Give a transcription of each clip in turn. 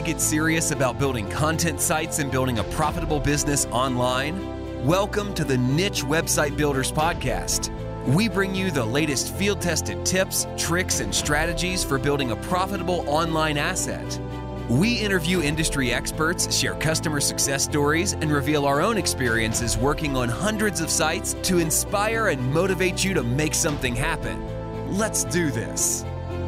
get serious about building content sites and building a profitable business online? Welcome to the Niche Website Builders Podcast. We bring you the latest field-tested tips, tricks, and strategies for building a profitable online asset. We interview industry experts, share customer success stories, and reveal our own experiences working on hundreds of sites to inspire and motivate you to make something happen. Let's do this.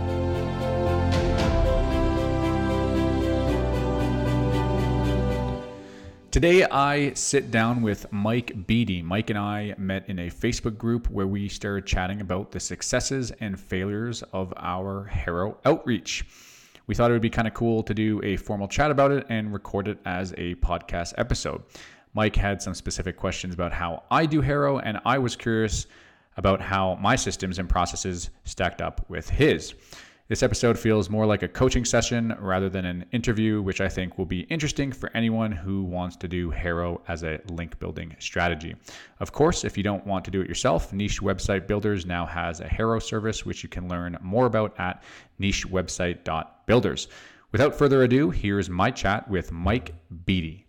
Today, I sit down with Mike Beatty. Mike and I met in a Facebook group where we started chatting about the successes and failures of our HARO outreach. We thought it would be kind of cool to do a formal chat about it and record it as a podcast episode. Mike had some specific questions about how I do HARO, and I was curious about how my systems and processes stacked up with his. This episode feels more like a coaching session rather than an interview, which I think will be interesting for anyone who wants to do HARO as a link building strategy. Of course, if you don't want to do it yourself, Niche Website Builders now has a HARO service, which you can learn more about at nichewebsite.builders. Without further ado, here's my chat with Mike Beatty.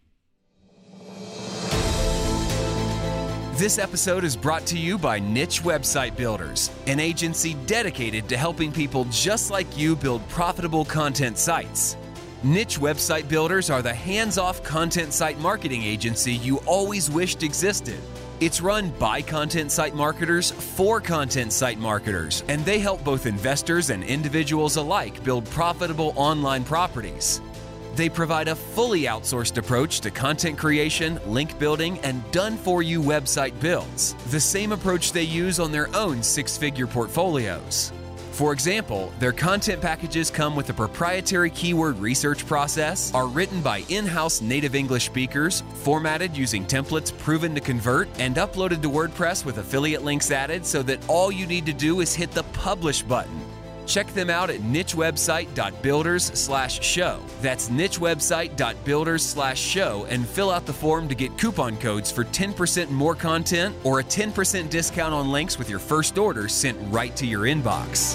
This episode is brought to you by Niche Website Builders, an agency dedicated to helping people just like you build profitable content sites. Niche Website Builders are the hands-off content site marketing agency you always wished existed. It's run by content site marketers for content site marketers, and they help both investors and individuals alike build profitable online properties. They provide a fully outsourced approach to content creation, link building, and done-for-you website builds, the same approach they use on their own six-figure portfolios. For example, their content packages come with a proprietary keyword research process, are written by in-house native English speakers, formatted using templates proven to convert, and uploaded to WordPress with affiliate links added so that all you need to do is hit the publish button. Check them out at nichewebsite.builders/show. That's nichewebsite.builders/show and fill out the form to get coupon codes for 10% more content or a 10% discount on links with your first order sent right to your inbox.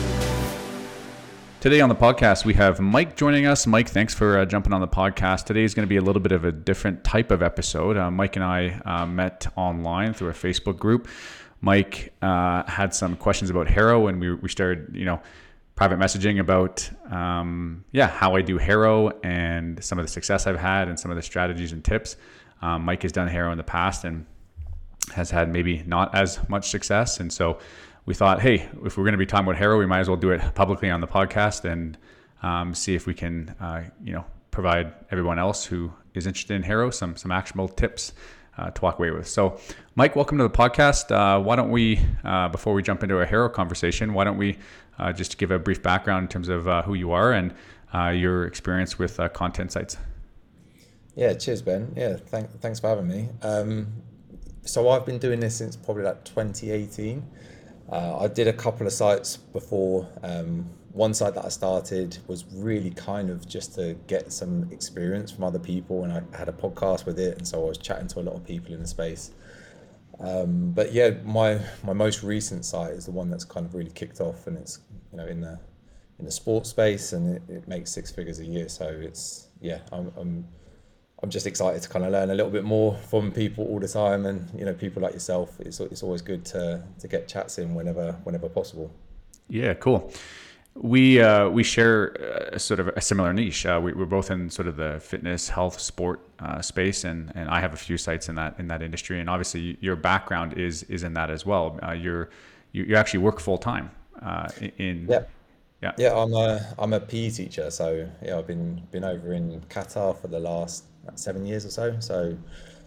Today on the podcast, we have Mike joining us. Mike, thanks for jumping on the podcast. Today is going to be a little bit of a different type of episode. Mike and I met online through a Facebook group. Mike had some questions about HARO, and we started, private messaging about, how I do HARO and some of the success I've had and some of the strategies and tips. Mike has done HARO in the past and has had maybe not as much success. And so we thought, hey, if we're going to be talking about HARO, we might as well do it publicly on the podcast and see if we can, provide everyone else who is interested in HARO some actionable tips to walk away with. So, Mike, welcome to the podcast. Why don't we, before we jump into a HARO conversation, why don't we just give a brief background in terms of who you are and your experience with content sites? Yeah, cheers, Ben. Yeah, thanks for having me. So I've been doing this since probably like 2018. I did a couple of sites before. One site that I started was really kind of just to get some experience from other people, and I had a podcast with it, and so I was chatting to a lot of people in the space. But yeah, my most recent site is the one that's kind of really kicked off, and it's in the sports space, and it makes six figures a year. So it's I'm just excited to kind of learn a little bit more from people all the time, and people like yourself. It's always good to get chats in whenever possible. Yeah, cool. We share sort of a similar niche. We're both in sort of the fitness, health, sport space, and I have a few sites in that industry. And obviously, your background is in that as well. You actually work full time in. Yeah. I'm a PE teacher, so I've been over in Qatar for the last 7 years or so. So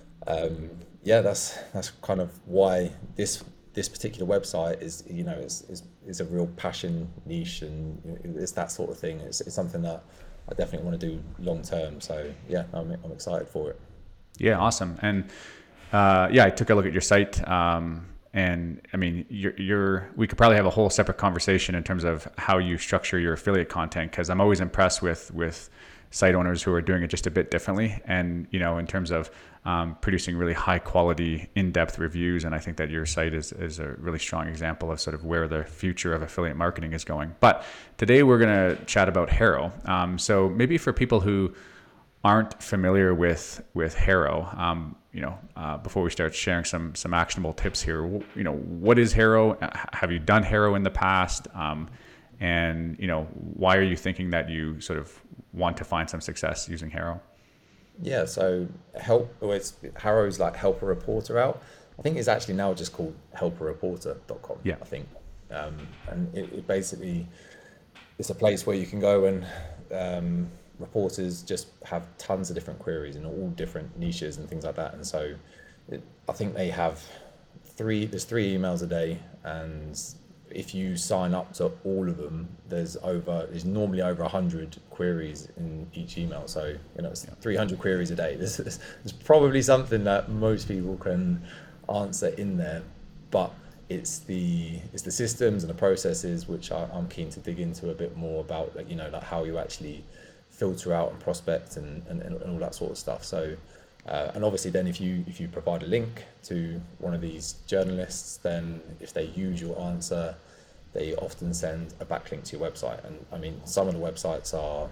that's kind of why this particular website is a real passion niche, and it's that sort of thing. It's something that I definitely want to do long term. So yeah, I'm excited for it. Yeah, awesome. And I took a look at your site, and I mean, we could probably have a whole separate conversation in terms of how you structure your affiliate content, because I'm always impressed with site owners who are doing it just a bit differently. And, you know, in terms of producing really high quality, in-depth reviews. And I think that your site is a really strong example of sort of where the future of affiliate marketing is going. But today we're going to chat about HARO. So maybe for people who aren't familiar with HARO, before we start sharing some actionable tips here, you know, what is HARO? Have you done HARO in the past? And, you know, why are you thinking that you sort of want to find some success using HARO? Yeah, so HARO's like help a reporter out. I think it's actually now just called helpareporter.com. Yeah. I think. And it basically, it's a place where you can go and reporters just have tons of different queries in all different niches and things like that. And so I think they have there's 3 emails a day, and if you sign up to all of them, there's normally over 100 queries in each email. So, you know, it's 300 queries a day. This is probably something that most people can answer in there, but it's the systems and the processes which I'm keen to dig into a bit more about, like, you know, like how you actually filter out and prospect and all that sort of stuff. So and obviously then if you provide a link to one of these journalists, then if they use your answer, they often send a backlink to your website. And I mean, some of the websites are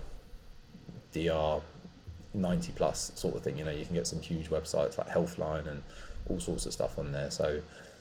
DR 90 plus sort of thing. You know, you can get some huge websites like Healthline and all sorts of stuff on there. So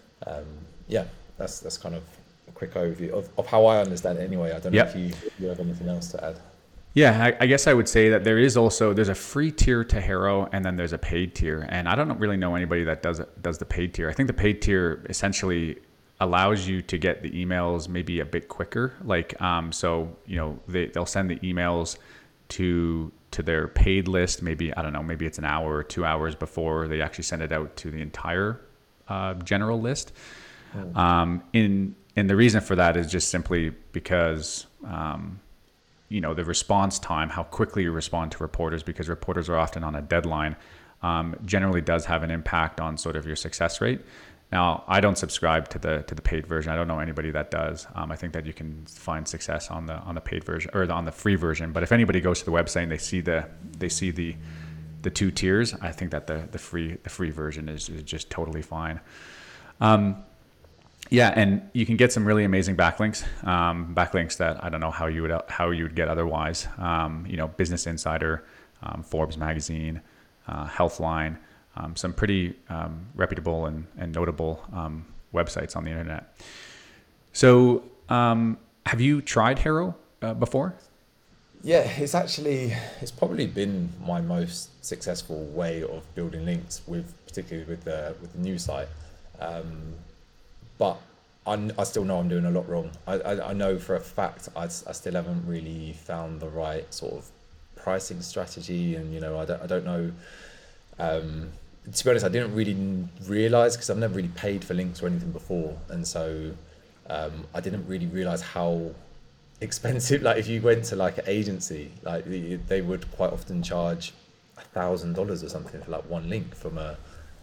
that's kind of a quick overview of how I understand it anyway. I don't know if you have anything else to add. Yeah, I guess I would say that there's a free tier to HARO, and then there's a paid tier. And I don't really know anybody that does the paid tier. I think the paid tier essentially allows you to get the emails maybe a bit quicker. Like, so, you know, they'll send the emails to their paid list. Maybe, I don't know, maybe it's an hour or 2 hours before they actually send it out to the entire general list. And the reason for that is just simply because, you know, the response time, how quickly you respond to reporters, because reporters are often on a deadline, generally does have an impact on sort of your success rate. Now, I don't subscribe to the paid version. I don't know anybody that does. I think that you can find success on the paid version or on the free version. But if anybody goes to the website and they see the 2 tiers, I think that the free version is just totally fine. Yeah, and you can get some really amazing backlinks that I don't know how you would get otherwise. You know, Business Insider, Forbes magazine, Healthline, some pretty reputable and notable websites on the internet. So, have you tried HARO before? Yeah, it's probably been my most successful way of building links, particularly with the new site. But I still know I'm doing a lot wrong. I know for a fact I still haven't really found the right sort of pricing strategy, and, you know, I don't know. To be honest, I didn't really realize, because I've never really paid for links or anything before, and so I didn't really realize how expensive. Like, if you went to like an agency, like they would quite often charge $1,000 or something for like one link from a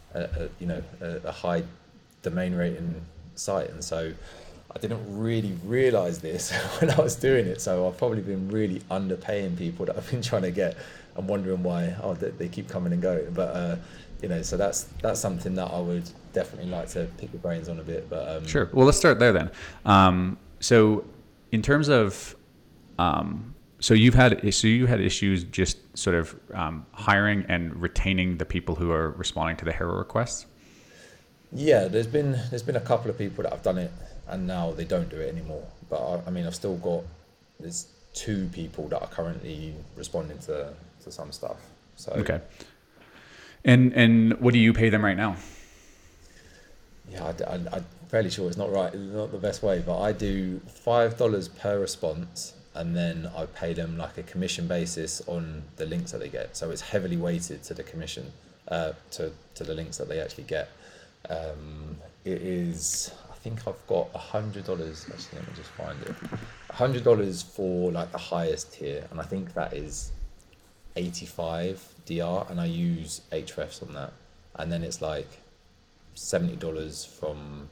high domain rating site. And so I didn't really realize this when I was doing it. So I've probably been really underpaying people that I've been trying to get. I'm wondering why they keep coming and going. But you know, so that's something that I would definitely like to pick your brains on a bit. But sure. Well, let's start there then. So in terms of so you had issues just sort of hiring and retaining the people who are responding to the HARO requests? Yeah, there's been a couple of people that have done it and now they don't do it anymore. But I've still got, there's 2 people that are currently responding to some stuff. So okay. And what do you pay them right now? Yeah, I'm fairly sure it's not the best way, but I do $5 per response, and then I pay them like a commission basis on the links that they get. So it's heavily weighted to the commission, to the links that they actually get. It is, I think I've got $100. Actually, let me just find it. $100 for like the highest tier, and I think that is 85 DR, and I use Ahrefs on that, and then it's like $70 from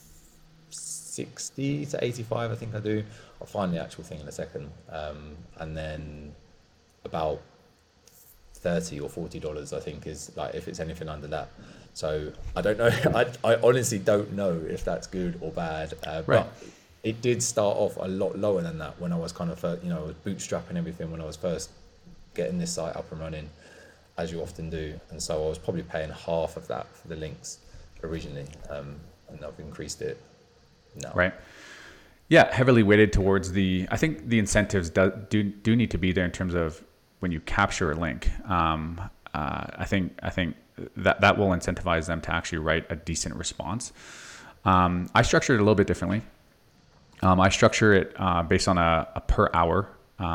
60 to 85, I think I do. I'll find the actual thing in a second. And then about $30 or $40, I think, is like, if it's anything under that. So I don't know. I honestly don't know if that's good or bad. But it did start off a lot lower than that when I was kind of, I was bootstrapping everything when I was first getting this site up and running, as you often do. And so I was probably paying half of that for the links originally, and I've increased it now. Right. Yeah, heavily weighted towards I think the incentives do need to be there in terms of when you capture a link. I think that will incentivize them to actually write a decent response. I structure it a little bit differently. I structure it based on a per hour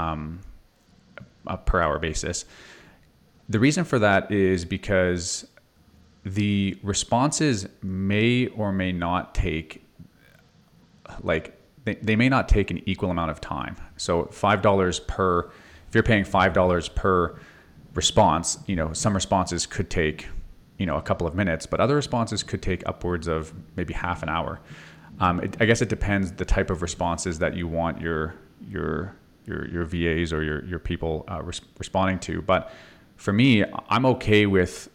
basis. The reason for that is because the responses may or may not take, like, they may not take an equal amount of time. So $5 per, if you're paying $5 per response, some responses could take, a couple of minutes, but other responses could take upwards of maybe half an hour. I guess it depends the type of responses that you want your VAs or your people responding to. But for me, I'm okay with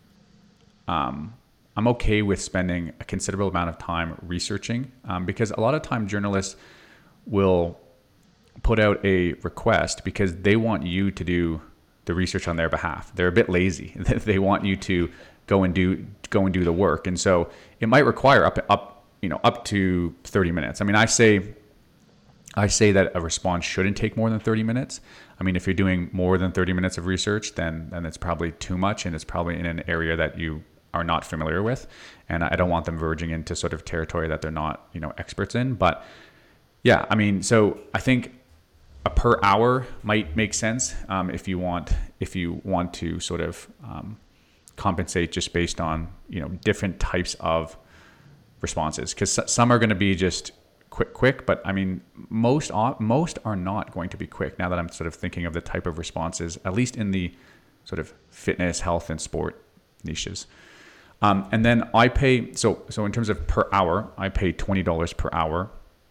spending a considerable amount of time researching, because a lot of time journalists will put out a request because they want you to do the research on their behalf. They're a bit lazy. They want you to go and do the work, and so it might require up to 30 minutes. I mean, I say that a response shouldn't take more than 30 minutes. I mean, if you're doing more than 30 minutes of research, then it's probably too much, and it's probably in an area that you are not familiar with, and I don't want them verging into sort of territory that they're not, experts in. But yeah, I mean, so I think a per hour might make sense if you want to sort of compensate just based on different types of responses, because some are going to be just quick, but I mean most are not going to be quick. Now that I'm sort of thinking of the type of responses, at least in the sort of fitness, health, and sport niches. And then I pay, so in terms of per hour, I pay $20 per hour.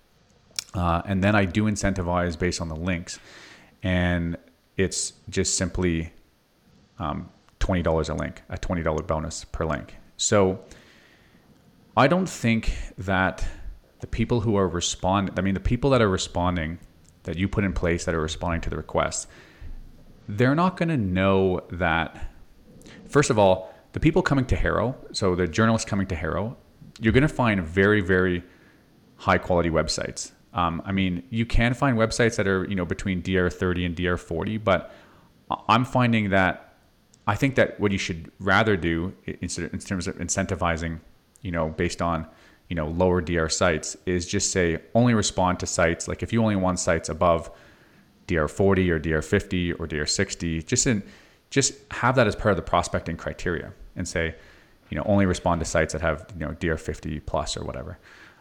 And then I do incentivize based on the links, and it's just simply $20 a link, a $20 bonus per link. So I don't think that the people who are the people that are responding, that you put in place that are responding to the requests, they're not going to know that. First of all, the people coming to HARO, so the journalists coming to HARO, you're going to find very, very high quality websites. I mean, you can find websites that are, between DR30 and DR40, but I'm finding that I think that what you should rather do in terms of incentivizing, based on, lower DR sites, is just say only respond to sites. Like if you only want sites above DR40 or DR50 or DR60, just have that as part of the prospecting criteria, and say, only respond to sites that have, DR50 plus or whatever.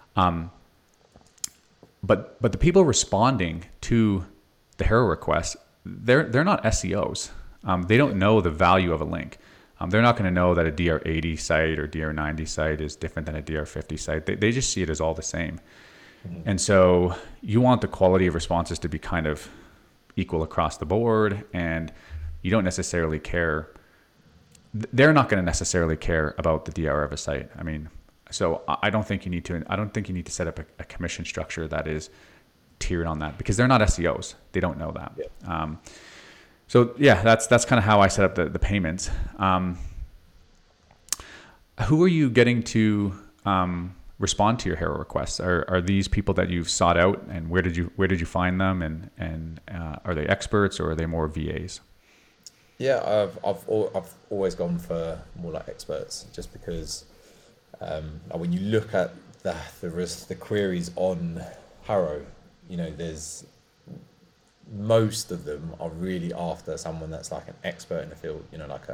But the people responding to the HARO requests, they're not SEOs. They don't know the value of a link. They're not going to know that a DR80 site or DR90 site is different than a DR50 site. They just see it as all the same. Mm-hmm. And so you want the quality of responses to be kind of equal across the board, and you don't necessarily care. They're not going to necessarily care about the DR of a site. I mean, so I don't think you need to set up a commission structure that is tiered on that, because they're not SEOs. They don't know that. Yeah. So yeah, that's kind of how I set up the payments. Who are you getting to respond to your HARO requests? Are these people that you've sought out, and where did you find them, and are they experts or are they more VAs? Yeah, I've always gone for more like experts, just because when you look at the queries on HARO, there's most of them are really after someone that's like an expert in the field, like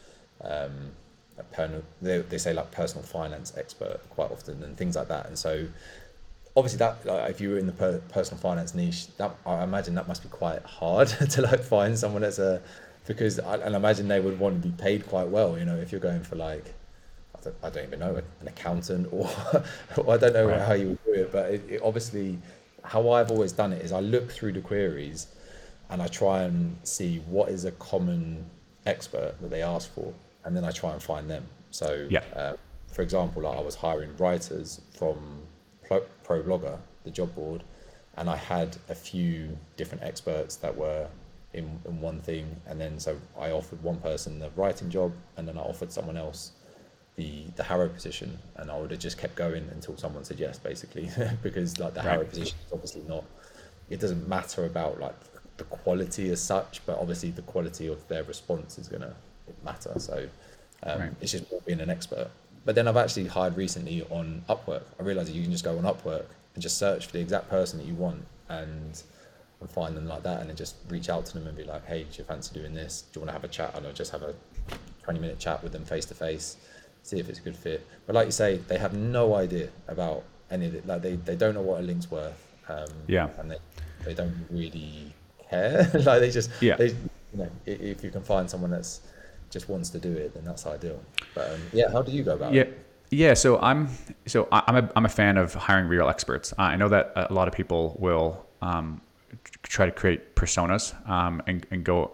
they say like personal finance expert quite often and things like that. And so obviously that, if you were in the personal finance niche, that I imagine that must be quite hard to like find someone that's because I imagine they would want to be paid quite well, if you're going for like, I don't even know, an accountant or I don't know how you would do it, but it obviously, how I've always done it is I look through the queries and I try and see what is a common expert that they ask for, and then I try and find them. So, Yeah. for example, like I was hiring writers from ProBlogger, the job board, and I had a few different experts that were in one thing, and then so I offered one person the writing job, and then I offered someone else the Harrow position, and I would have just kept going until someone said yes, basically, because like the Harrow position is obviously not. It doesn't matter about like the quality as such, but obviously the quality of their response is gonna matter. So it's just being an expert. But then I've actually hired recently on Upwork. I realized that you can just go on Upwork and just search for the exact person that you want and find them like that, and then just reach out to them and be like, hey, do you fancy doing this? Do you want to have a chat? I don't know, just have a 20-minute chat with them face to face, see if it's a good fit. But like you say, they have no idea about any of it. Like they don't know what a link's worth. And they don't really care. Like they just, they, if you can find someone that's just wants to do it, then that's ideal. But how do you go about it? Yeah, so I'm a fan of hiring real experts. I know that a lot of people will try to create personas and go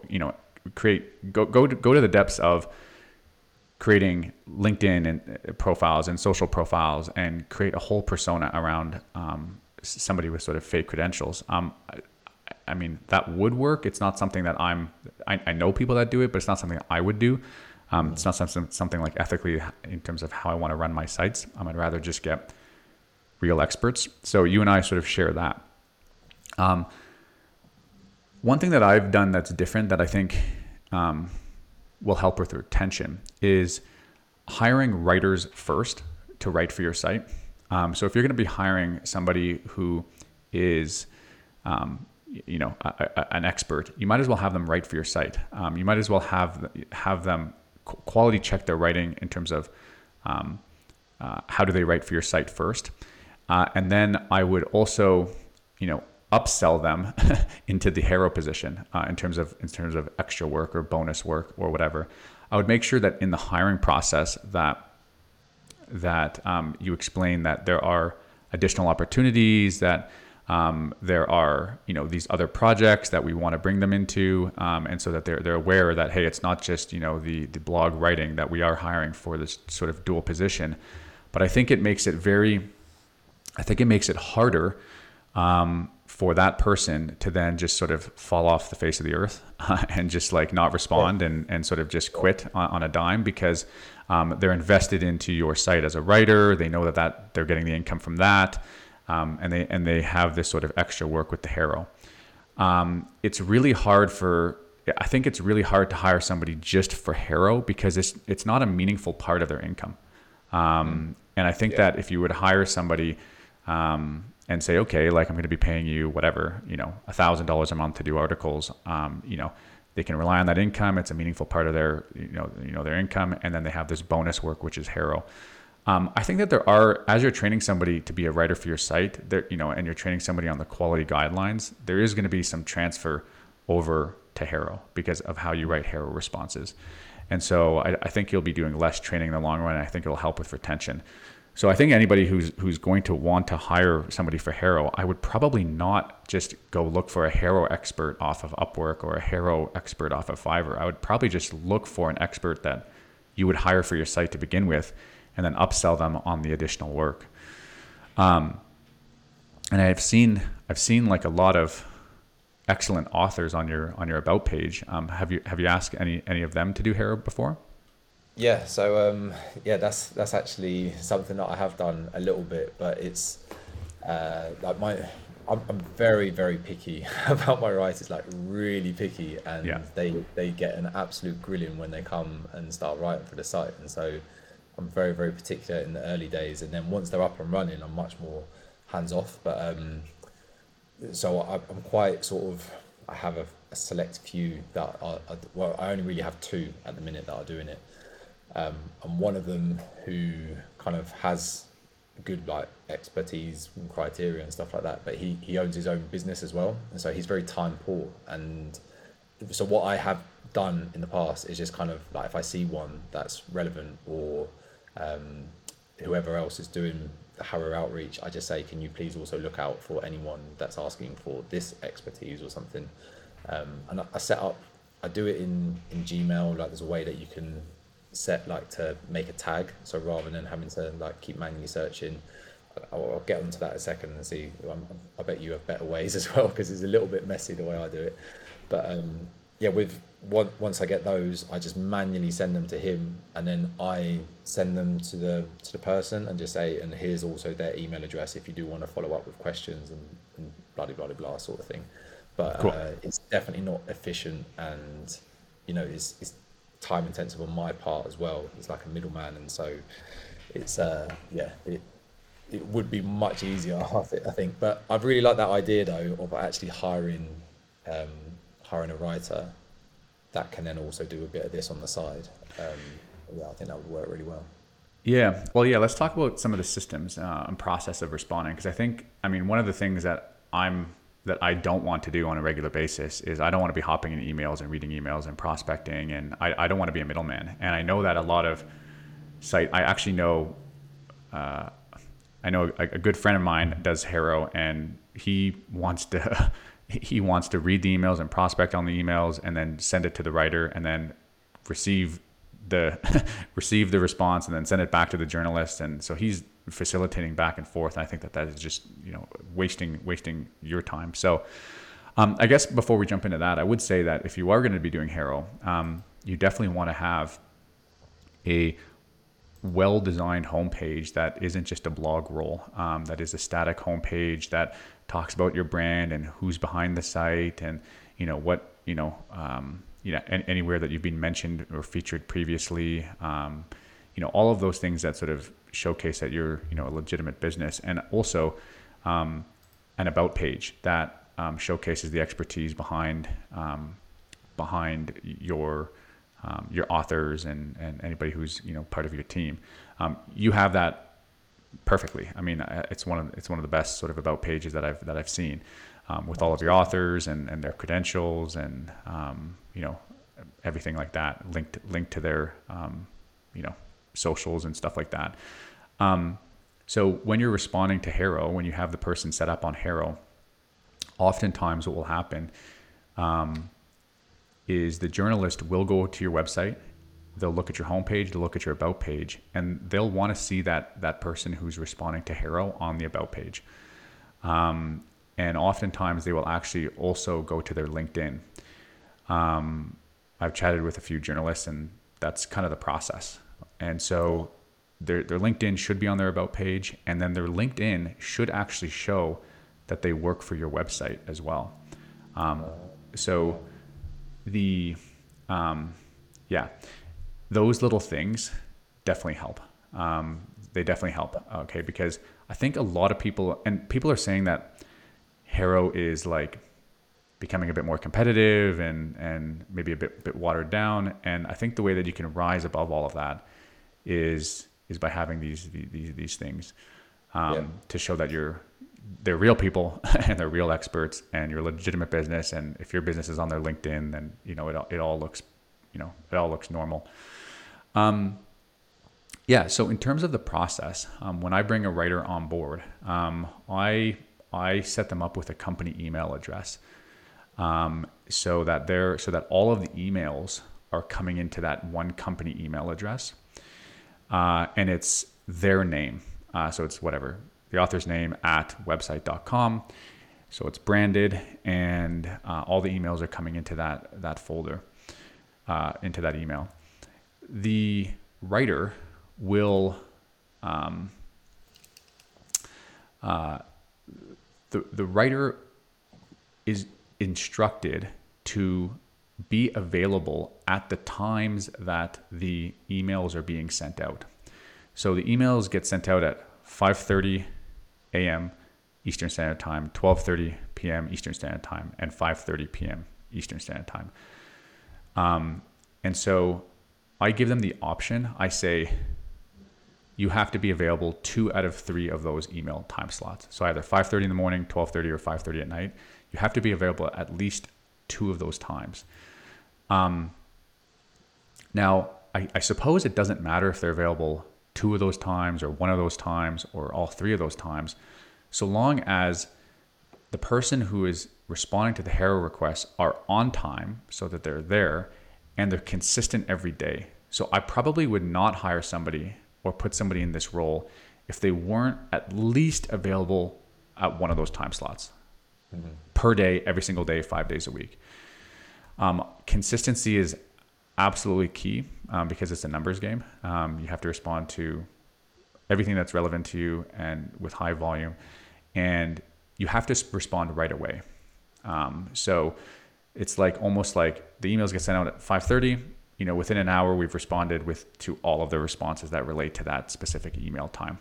to the depths of creating LinkedIn and profiles and social profiles and create a whole persona around somebody with sort of fake credentials. I mean, that would work. It's not something that I know people that do it, but it's not something I would do. It's not something like ethically in terms of how I want to run my sites. I'd rather just get real experts. So you and I sort of share that. One thing that I've done that's different that I think will help with retention is hiring writers first to write for your site. So if you're going to be hiring somebody who is an expert, you might as well have them write for your site. You might as well have them quality check their writing in terms of how do they write for your site first. And then I would also, upsell them into the Harrow position in terms of extra work or bonus work or whatever. I would make sure that in the hiring process that you explain that there are additional opportunities, that there are these other projects that we want to bring them into, and so that they're aware that, hey, it's not just the blog writing, that we are hiring for this sort of dual position. But I think it makes it harder for that person to then just sort of fall off the face of the earth and just like not respond and sort of just quit on a dime, because they're invested into your site as a writer. They know that they're getting the income from that. And they have this sort of extra work with the Harrow. It's really hard to hire somebody just for Harrow because it's not a meaningful part of their income. And I think that if you would hire somebody and say, okay, like I'm going to be paying you whatever, $1,000 a month to do articles, they can rely on that income. It's a meaningful part of their, their income. And then they have this bonus work, which is Harrow. I think that there are, as you're training somebody to be a writer for your site, there, and you're training somebody on the quality guidelines, there is going to be some transfer over to Harrow because of how you write Harrow responses. And so I think you'll be doing less training in the long run. And I think it'll help with retention. So I think anybody who's going to want to hire somebody for Harrow, I would probably not just go look for a Harrow expert off of Upwork or a Harrow expert off of Fiverr. I would probably just look for an expert that you would hire for your site to begin with, and then upsell them on the additional work. And I've seen like a lot of excellent authors on your about page. Have you asked any of them to do Harrow before? Yeah, so that's actually something that I have done a little bit, but it's I'm very, very picky about my writers, like really picky, and they get an absolute grilling when they come and start writing for the site. And so I'm very, very particular in the early days, and then once they're up and running, I'm much more hands off. But so I'm quite sort of, I have a select few that I only really have two at the minute that are doing it. And one of them who kind of has good like expertise and criteria and stuff like that, but he owns his own business as well, and so he's very time poor. And so what I have done in the past is just kind of like, if I see one that's relevant, or whoever else is doing the Harrow outreach, I just say, can you please also look out for anyone that's asking for this expertise or something. And I set up, I do it in Gmail. Like, there's a way that you can set, like, to make a tag. So rather than having to like keep manually searching, I'll get onto that in a second and see. I bet you have better ways as well, because it's a little bit messy the way I do it. But yeah, once I get those, I just manually send them to him, and then I send them to the person and just say, and here's also their email address if you do want to follow up with questions and blah blah blah blah sort of thing. But Cool. it's definitely not efficient, and it's time intensive on my part as well. It's like a middleman, and so it's it would be much easier, I think. But I'd really like that idea though of actually hiring a writer that can then also do a bit of this on the side. Yeah, I think that would work really well. Yeah. Well, yeah, let's talk about some of the systems and process of responding. Because I mean, one of the things that I don't want to do on a regular basis is I don't want to be hopping in emails and reading emails and prospecting, and I don't want to be a middleman. And I know that a lot of I actually know, I know a good friend of mine does HARO, and he wants to read the emails and prospect on the emails and then send it to the writer and then receive the response and then send it back to the journalist. And so he's facilitating back and forth. And I think that is just, wasting your time. So I guess before we jump into that, I would say that if you are going to be doing HARO, you definitely want to have a well-designed homepage that isn't just a blog roll, that is a static homepage that talks about your brand and who's behind the site, and anywhere that you've been mentioned or featured previously, all of those things that sort of showcase that you're a legitimate business, and also an about page that showcases the expertise behind your authors and anybody who's part of your team. You have that perfectly. I mean, it's one of the best sort of about pages that I've seen, with all of your authors and their credentials and everything like that, linked to their socials and stuff like that. So when you're responding to HARO, when you have the person set up on HARO, oftentimes what will happen is the journalist will go to your website, they'll look at your homepage, they'll look at your about page, and they'll want to see that person who's responding to HARO on the about page. And oftentimes they will actually also go to their LinkedIn. I've chatted with a few journalists, and that's kind of the process. And so their LinkedIn should be on their about page, and then their LinkedIn should actually show that they work for your website as well. So those little things definitely help. They definitely help. Okay, because I think a lot of people are saying that HARO is like becoming a bit more competitive and maybe a bit watered down. And I think the way that you can rise above all of that is by having these things to show that they're real people and they're real experts and you're a legitimate business. And if your business is on their LinkedIn, then it all looks normal. So in terms of the process, when I bring a writer on board, I set them up with a company email address, so that all of the emails are coming into that one company email address, and it's their name. So it's whatever the author's name at website.com. So it's branded, and all the emails are coming into that folder, into that email. The writer will the writer is instructed to be available at the times that the emails are being sent out. So the emails get sent out at 5:30 a.m. Eastern Standard Time, 12:30 p.m. Eastern Standard Time, and 5:30 p.m. Eastern Standard Time. And so I give them the option. I say, you have to be available 2 out of 3 of those email time slots. So either 5:30 in the morning, 12:30, or 5:30 at night. You have to be available at least 2 of those times. Now, I suppose it doesn't matter if they're available 2 of those times or 1 of those times or all 3 of those times, so long as the person who is responding to the HARO requests are on time so that they're there and they're consistent every day. So I probably would not hire somebody or put somebody in this role if they weren't at least available at one of those time slots per day, every single day, 5 days a week. Consistency is absolutely key because it's a numbers game. You have to respond to everything that's relevant to you and with high volume, and you have to respond right away. So it's like almost like the emails get sent out at 5:30. Within an hour, we've responded to all of the responses that relate to that specific email time.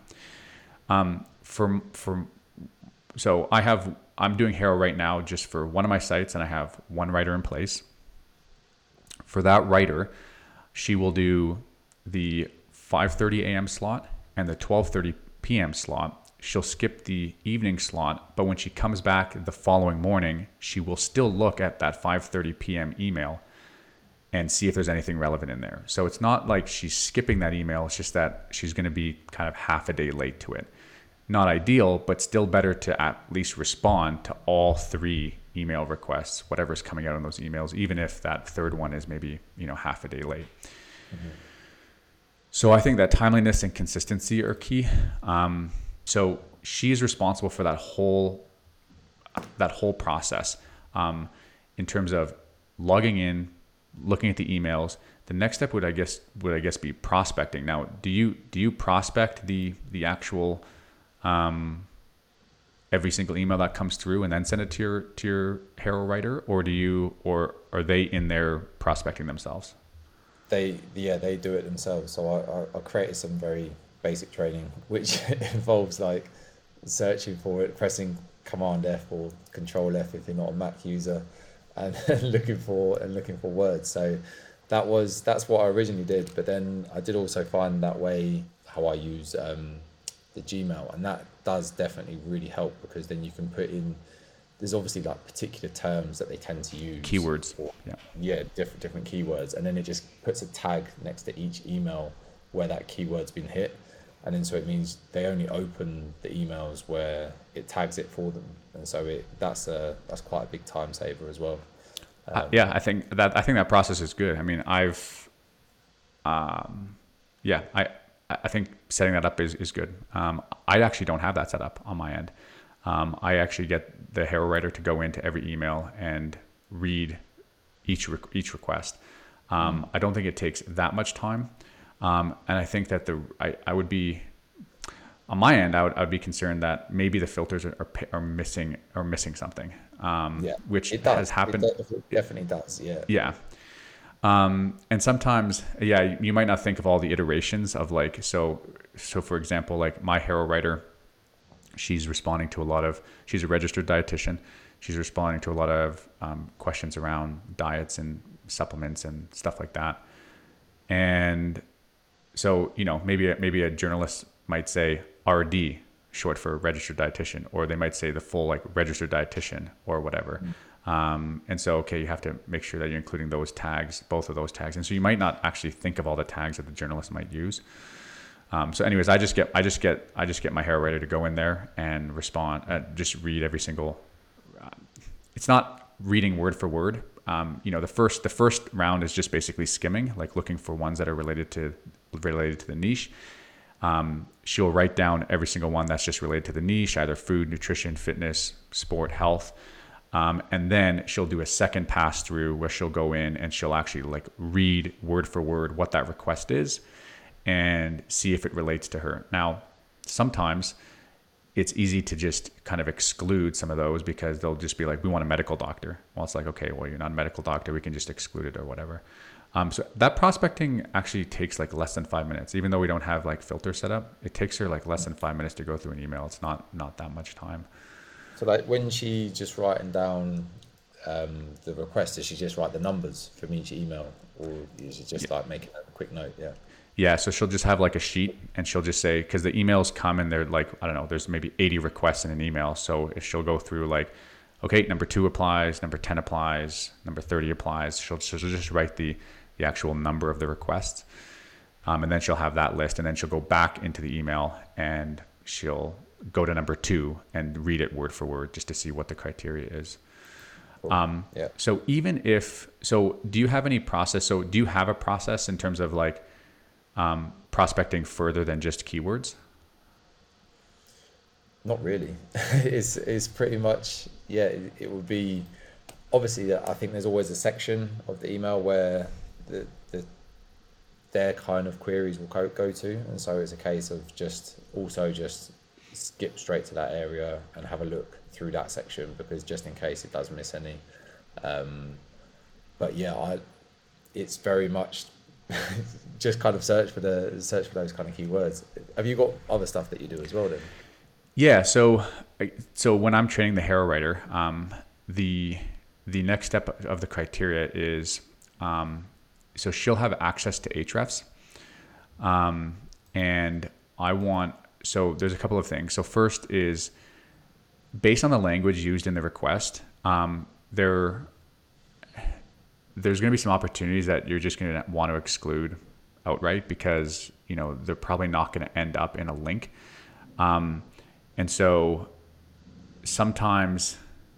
So I'm doing HARO right now just for one of my sites, and I have one writer in place. For that writer, she will do the 5:30 a.m. slot and the 12:30 p.m. slot. She'll skip the evening slot, but when she comes back the following morning, she will still look at that 5:30 p.m. email and see if there's anything relevant in there. So it's not like she's skipping that email. It's just that she's going to be kind of half a day late to it. Not ideal, but still better to at least respond to all 3 email requests, whatever's coming out in those emails, even if that third one is maybe, half a day late. So I think that timeliness and consistency are key. So she's responsible for that whole process in terms of logging in, looking at the emails. The next step would I guess be prospecting. Now, do you prospect the actual every single email that comes through and then send it to your HARO writer, or are they in there prospecting themselves? They do it themselves. So I created some very basic training which involves like searching for it, pressing Command F or Control F if you're not a Mac user, and looking for words. So that's what I originally did, but then I did also find that way how I use the Gmail, and that does definitely really help, because then you can put in, there's obviously like particular terms that they tend to use, keywords, different keywords, and then it just puts a tag next to each email where that keyword's been hit, and then so it means they only open the emails where it tags it for them, and so that's quite a big time saver as well. I think that process is good. I mean, I think setting that up is good. I actually don't have that set up on my end. I actually get the HARO writer to go into every email and read each request. I don't think it takes that much time. And I think that I would be, on my end, I would be concerned that maybe the filters are missing something, which has happened. It definitely does. Yeah. Yeah. And sometimes, you might not think of all the iterations of like, so for example, like my HARO writer, she's responding to she's a registered dietitian. She's responding to a lot of questions around diets and supplements and stuff like that. And so, maybe a journalist might say RD, short for registered dietitian, or they might say the full like registered dietitian or whatever. And so, you have to make sure that you're including those tags, both of those tags. And so you might not actually think of all the tags that the journalist might use. So anyways, I just get my HARO writer to go in there and respond, just read every single, it's not reading word for word. The first round is just basically skimming, like looking for ones that are related to the niche. She'll write down every single one that's just related to the niche, either food, nutrition, fitness, sport, health. And then she'll do a second pass through where she'll go in and she'll actually like read word for word what that request is and see if it relates to her. Now, sometimes it's easy to just kind of exclude some of those because they'll just be like, we want a medical doctor. Well, it's like, okay, well, you're not a medical doctor. We can just exclude it or whatever. So that prospecting actually takes like less than 5 minutes, even though we don't have like filters set up. It takes her like less than 5 minutes to go through an email. It's not that much time. So like when she just writing down the request, does she just write the numbers from each email, or is it just like making a quick note? Yeah, so she'll just have like a sheet and she'll just say, because the emails come and they're like, I don't know, there's maybe 80 requests in an email. So if she'll go through like, okay, number 2 applies, number 10 applies, number 30 applies. She'll just write the actual number of the requests. And then she'll have that list, and then she'll go back into the email and she'll go to number 2 and read it word for word just to see what the criteria is. Cool. Yeah. So do you have any process? So do you have a process in terms of like prospecting further than just keywords? Not really. It's pretty much, yeah, it would be, obviously, I think there's always a section of the email where their kind of queries will go to. And so it's a case of just skip straight to that area and have a look through that section, because just in case it does miss any. But yeah, it's very much just kind of search for those kind of keywords. Have you got other stuff that you do as well then? Yeah. So when I'm training the Hero Writer, the next step of the criteria is, so she'll have access to Ahrefs. And so there's a couple of things. So first is, based on the language used in the request, there's going to be some opportunities that you're just going to want to exclude outright, because, they're probably not going to end up in a link. And so sometimes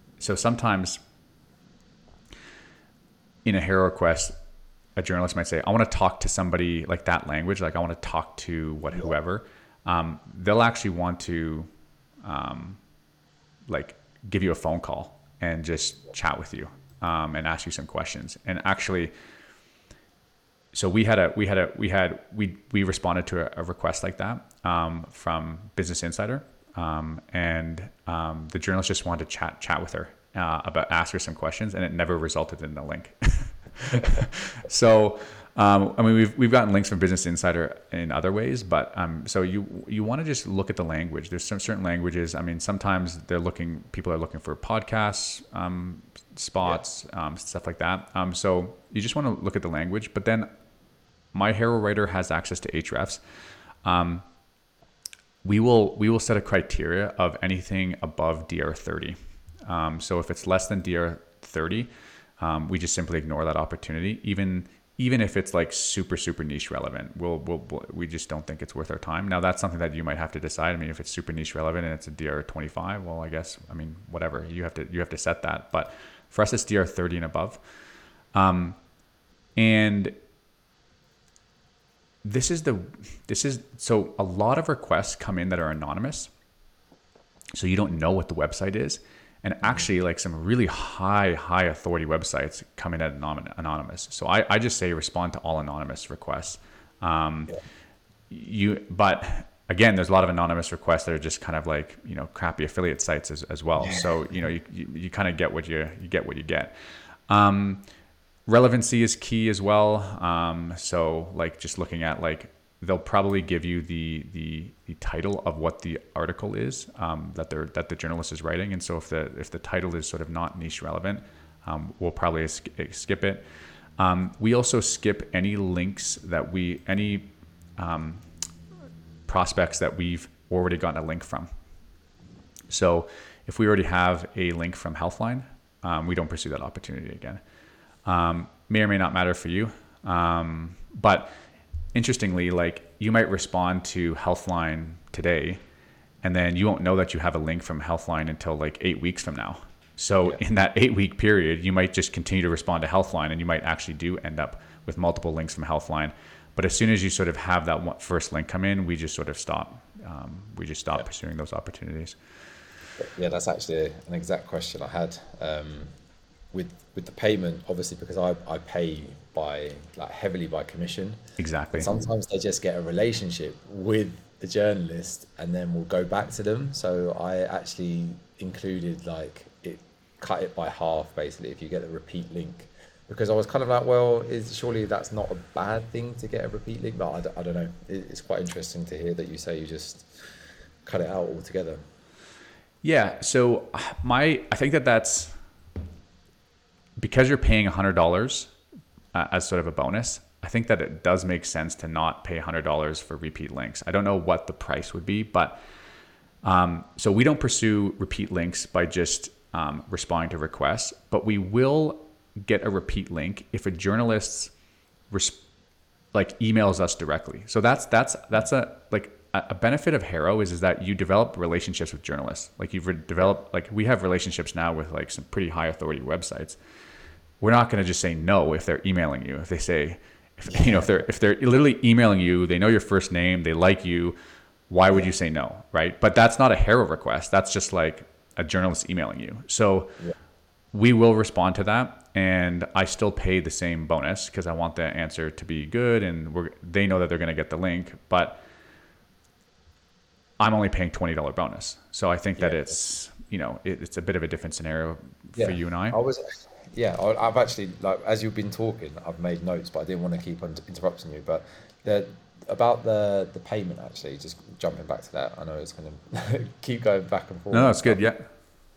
in a Hero request, a journalist might say, I want to talk to somebody like that language. Like I want to talk to whoever. They'll actually want to like give you a phone call and just chat with you and ask you some questions. And actually, so we responded to a request like that from Business Insider. And the journalist just wanted to chat with her ask her some questions, and it never resulted in a link. So, we've gotten links from Business Insider in other ways, but so you want to just look at the language. There's some certain languages. Sometimes people are looking for podcasts, spots, stuff like that. So you just want to look at the language. But then, my Hero Writer has access to Ahrefs. We will set a criteria of anything above DR30. So if it's less than DR30, we just simply ignore that opportunity. Even if it's like super, super niche relevant, we just don't think it's worth our time. Now that's something that you might have to decide. If it's super niche relevant and it's a DR25, well, I guess, whatever, you have to set that. But for us, it's DR30 and above. And so a lot of requests come in that are anonymous. So you don't know what the website is. And actually, like some really high authority websites come in at anonymous. So I just say respond to all anonymous requests. But again, there's a lot of anonymous requests that are just kind of like, crappy affiliate sites as well. So, you kind of get what you get. Relevancy is key as well. So like just looking at like, they'll probably give you the title of what the article is that the journalist is writing. And so if the title is sort of not niche relevant, we'll probably skip it. We also skip any links any prospects that we've already gotten a link from. So if we already have a link from Healthline, we don't pursue that opportunity again. May or may not matter for you. But interestingly, like you might respond to Healthline today, and then you won't know that you have a link from Healthline until like 8 weeks from now. So in that 8-week period, you might just continue to respond to Healthline, and you might actually do end up with multiple links from Healthline. But as soon as you sort of have that first link come in, we just sort of stop. We just stop pursuing those opportunities. Yeah, that's actually an exact question I had. With the payment, obviously, because I pay heavily by commission. Exactly. And sometimes they just get a relationship with the journalist, and then we'll go back to them. So I actually included cut it by half basically if you get the repeat link, because I was kind of like, well, surely that's not a bad thing to get a repeat link, but I don't know. It's quite interesting to hear that you say you just cut it out altogether. Yeah. So I think that's because you're paying $100 as sort of a bonus. I think that it does make sense to not pay $100 for repeat links. I don't know what the price would be, but so we don't pursue repeat links by just responding to requests, but we will get a repeat link if a journalist emails us directly. So that's a a benefit of HARO is that you develop relationships with journalists. Like developed, like we have relationships now with like some pretty high authority websites. We're not going to just say no if they're emailing you. If they say, if they're literally emailing you, they know your first name, they like you, why would you say no, right? But that's not a HARO request. That's just like a journalist emailing you. So we will respond to that, and I still pay the same bonus because I want the answer to be good, and they know that they're going to get the link, but I'm only paying $20 bonus. So I think that it's, it's a bit of a different scenario for you and I. I've actually, like, as you've been talking, I've made notes, but I didn't want to keep on interrupting you. But about the payment, actually, just jumping back to that, I know it's going to keep going back and forth. No, it's good. Yeah.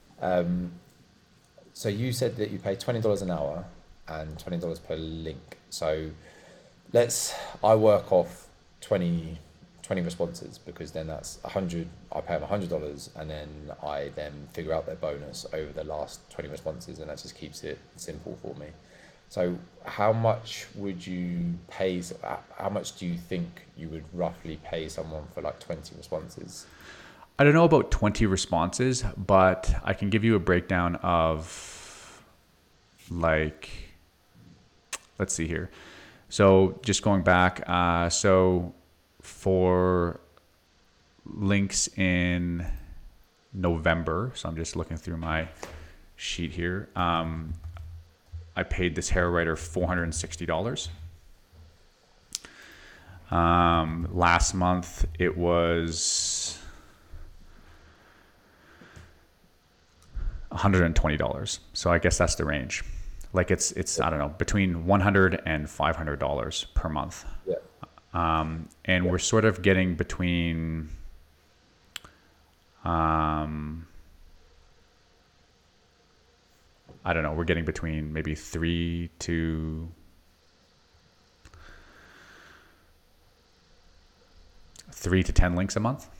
So you said that you pay $20 an hour and $20 per link. So I work off 20 responses, because then that's 100. I pay them $100, and then I figure out their bonus over the last 20 responses, and that just keeps it simple for me. So how much would you pay? How much do you think you would roughly pay someone for like 20 responses? I don't know about 20 responses, but I can give you a breakdown of, like, let's see here. So just going back, so for links in November, so I'm just looking through my sheet here. I paid this HARO writer $460. Last month it was $120. So I guess that's the range. Like it's I don't know, between $100 and $500 per month. Yeah. And we're sort of getting between, I don't know, we're getting between maybe 3 to 10 links a month.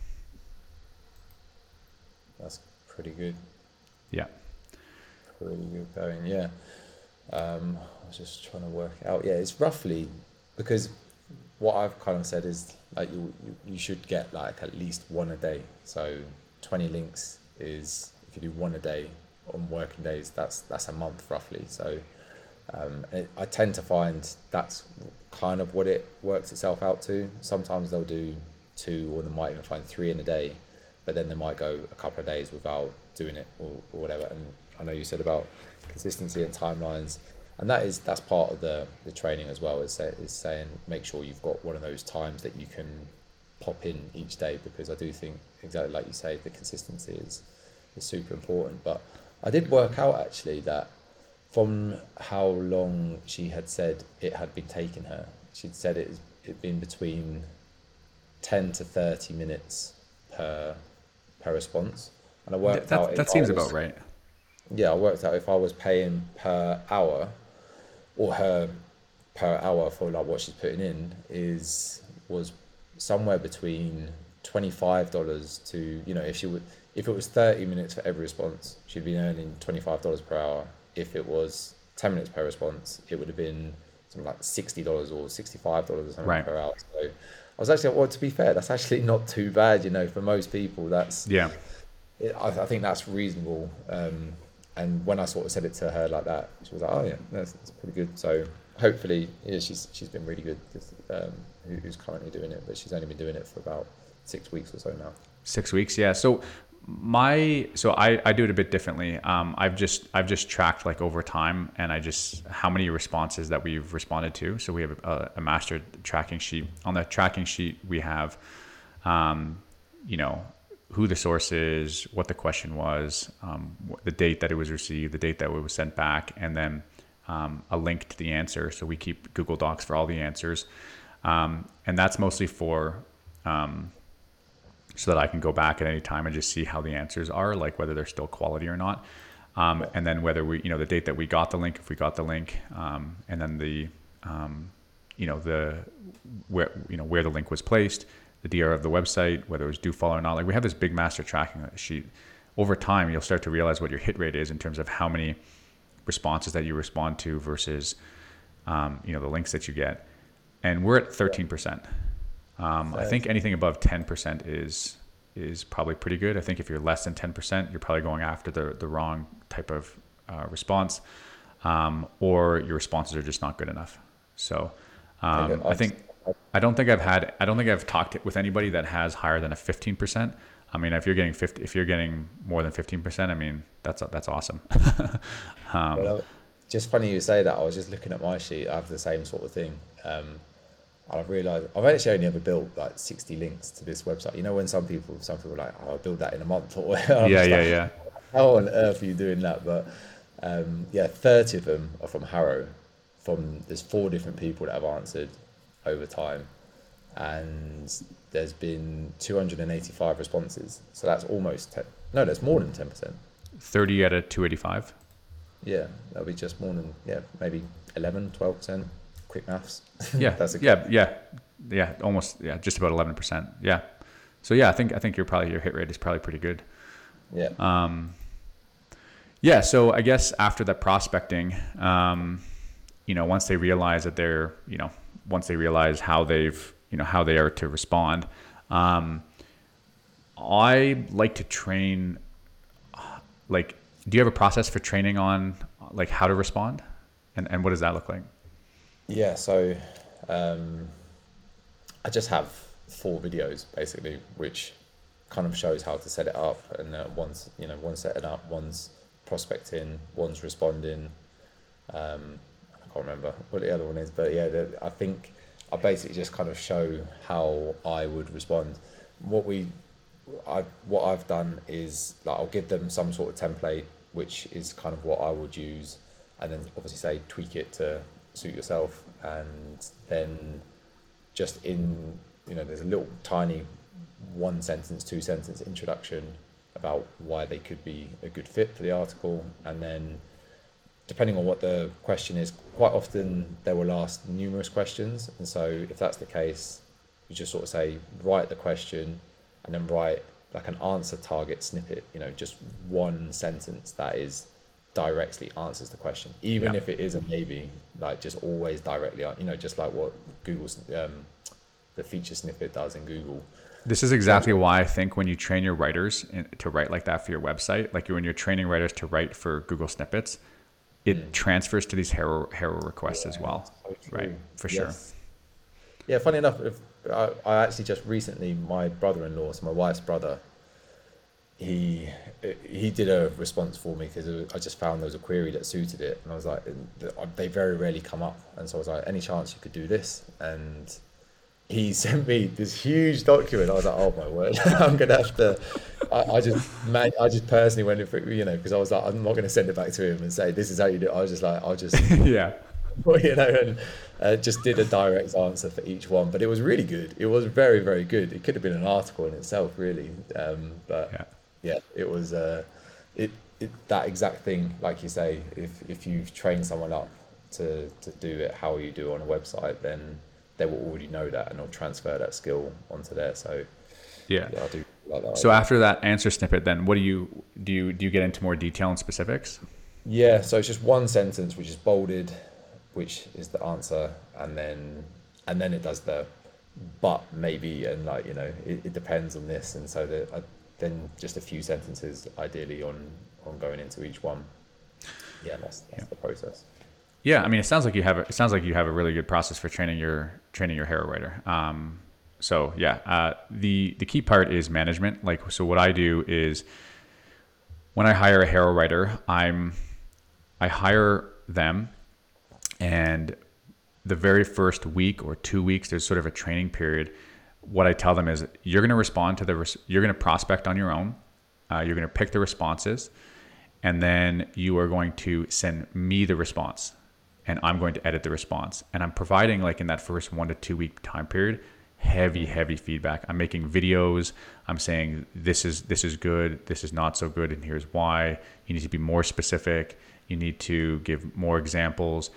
That's pretty good. Yeah. Pretty good going, yeah. I was just trying to work out. Yeah, it's roughly, because what I've kind of said is like you should get like at least one a day. So 20 links is, if you do one a day on working days, that's a month roughly. So I tend to find that's kind of what it works itself out to. Sometimes they'll do 2, or they might even find 3 in a day, but then they might go a couple of days without doing it or whatever. And I know you said about consistency and timelines, and that's part of the training as well, is saying make sure you've got one of those times that you can pop in each day, because I do think, exactly like you say, the consistency is super important. But I did work out actually that from how long she had said it had been taking her, she'd said it'd been between 10 to 30 minutes per response, and I worked out that seems about right. Yeah, I worked out if I was paying per hour, or her per hour for like what she's putting in, was somewhere between $25 to, if it was 30 minutes for every response, she'd be earning $25 per hour. If it was 10 minutes per response, it would have been something like $60 or $65 or something per hour. So I was actually, well, to be fair, that's actually not too bad, for most people. I think that's reasonable. And when I sort of said it to her like that, she was like, "Oh yeah, that's pretty good." So hopefully, she's been really good. Who's currently doing it, but she's only been doing it for about 6 weeks or so now. 6 weeks, yeah. So I do it a bit differently. I've just tracked like over time, and how many responses that we've responded to. So we have a master tracking sheet. On the tracking sheet, we have, who the source is, what the question was, the date that it was received, the date that it was sent back, and then a link to the answer. So we keep Google Docs for all the answers. And that's mostly for so that I can go back at any time and just see how the answers are, like whether they're still quality or not. And then whether we, the date that we got the link, if we got the link, and then the, where the link was placed, the DR of the website, whether it was do follow or not. Like we have this big master tracking sheet. Over time, you'll start to realize what your hit rate is in terms of how many responses that you respond to versus, the links that you get. And we're at 13%. I think anything above 10% is probably pretty good. I think if you're less than 10%, you're probably going after the wrong type of response, or your responses are just not good enough. So I don't think I've talked with anybody that has higher than a 15%. I mean, if you're getting more than 15%, I mean, that's awesome. Just funny you say that. I was just looking at my sheet. I have the same sort of thing. I've realised I've actually only ever built like 60 links to this website. You know, when some people are like, "Oh, I'll build that in a month," or yeah. How on earth are you doing that? But 30 of them are from Harrow. There's 4 different people that have answered over time, and there's been 285 responses. So that's almost 10. No, that's more than 10%. 30 out of 285. Yeah, that'll be just more than maybe 11, 12%. Quick maths. Yeah, almost just about 11%. Yeah, so I think your hit rate is probably pretty good. Yeah. So I guess after that prospecting, once they realize that once they realize how how they are to respond, I like to train. Like, do you have a process for training on like how to respond, and what does that look like? Yeah, so I just have 4 videos basically, which kind of shows how to set it up, and one's setting up, one's prospecting, one's responding. I can't remember what the other one is, but I think I basically just kind of show how I would respond. What I've done is, like, I'll give them some sort of template, which is kind of what I would use, and then obviously say tweak it to suit yourself, and then just there's a little tiny 1 sentence, 2 sentence introduction about why they could be a good fit for the article, and then depending on what the question is, quite often they will ask numerous questions, and so if that's the case, you just sort of say write the question and then write like an answer target snippet, just 1 sentence that is directly answers the question, even if it is a maybe, like just always directly, just like what Google's the feature snippet does in Google. This is exactly why I think when you train your writers to write like that for your website, like when you're training writers to write for Google Snippets, it transfers to these hero requests as well, so right? For sure. Yeah, funny enough, I actually just recently, my brother-in-law, so my wife's brother, he did a response for me because I just found there was a query that suited it, and I was like, they very rarely come up, and so I was like, any chance you could do this? And he sent me this huge document. I was like, oh my word, I'm gonna have to. I just personally went in for, because I was like, I'm not gonna send it back to him and say this is how you do it. I was just like, I'll just and just did a direct answer for each one. But it was really good. It was very, very good. It could have been an article in itself, really. It was that exact thing, like you say. If you've trained someone up to do it how you do on a website, then they will already know that, and they'll transfer that skill onto there. So I do like that. So after that answer snippet, then what do you get into more detail and specifics? Yeah, so it's just 1 sentence which is bolded, which is the answer, and then it does the but maybe, and like it depends on this, and so then just a few sentences ideally on going into each one. That's the process. Yeah, I mean, it sounds like you have a really good process for training your hero writer. The key part is management. Like, so what I do is when I hire a hero writer, I hire them, and the very first week or 2 weeks, there's sort of a training period. What I tell them is you're going to respond you're going to prospect on your own. You're going to pick the responses, and then you are going to send me the response, and I'm going to edit the response. And I'm providing, like, in that first 1 to 2 week time period, heavy feedback. I'm making videos. I'm saying this is good, this is not so good, and here's why. You need to be more specific. You need to give more examples.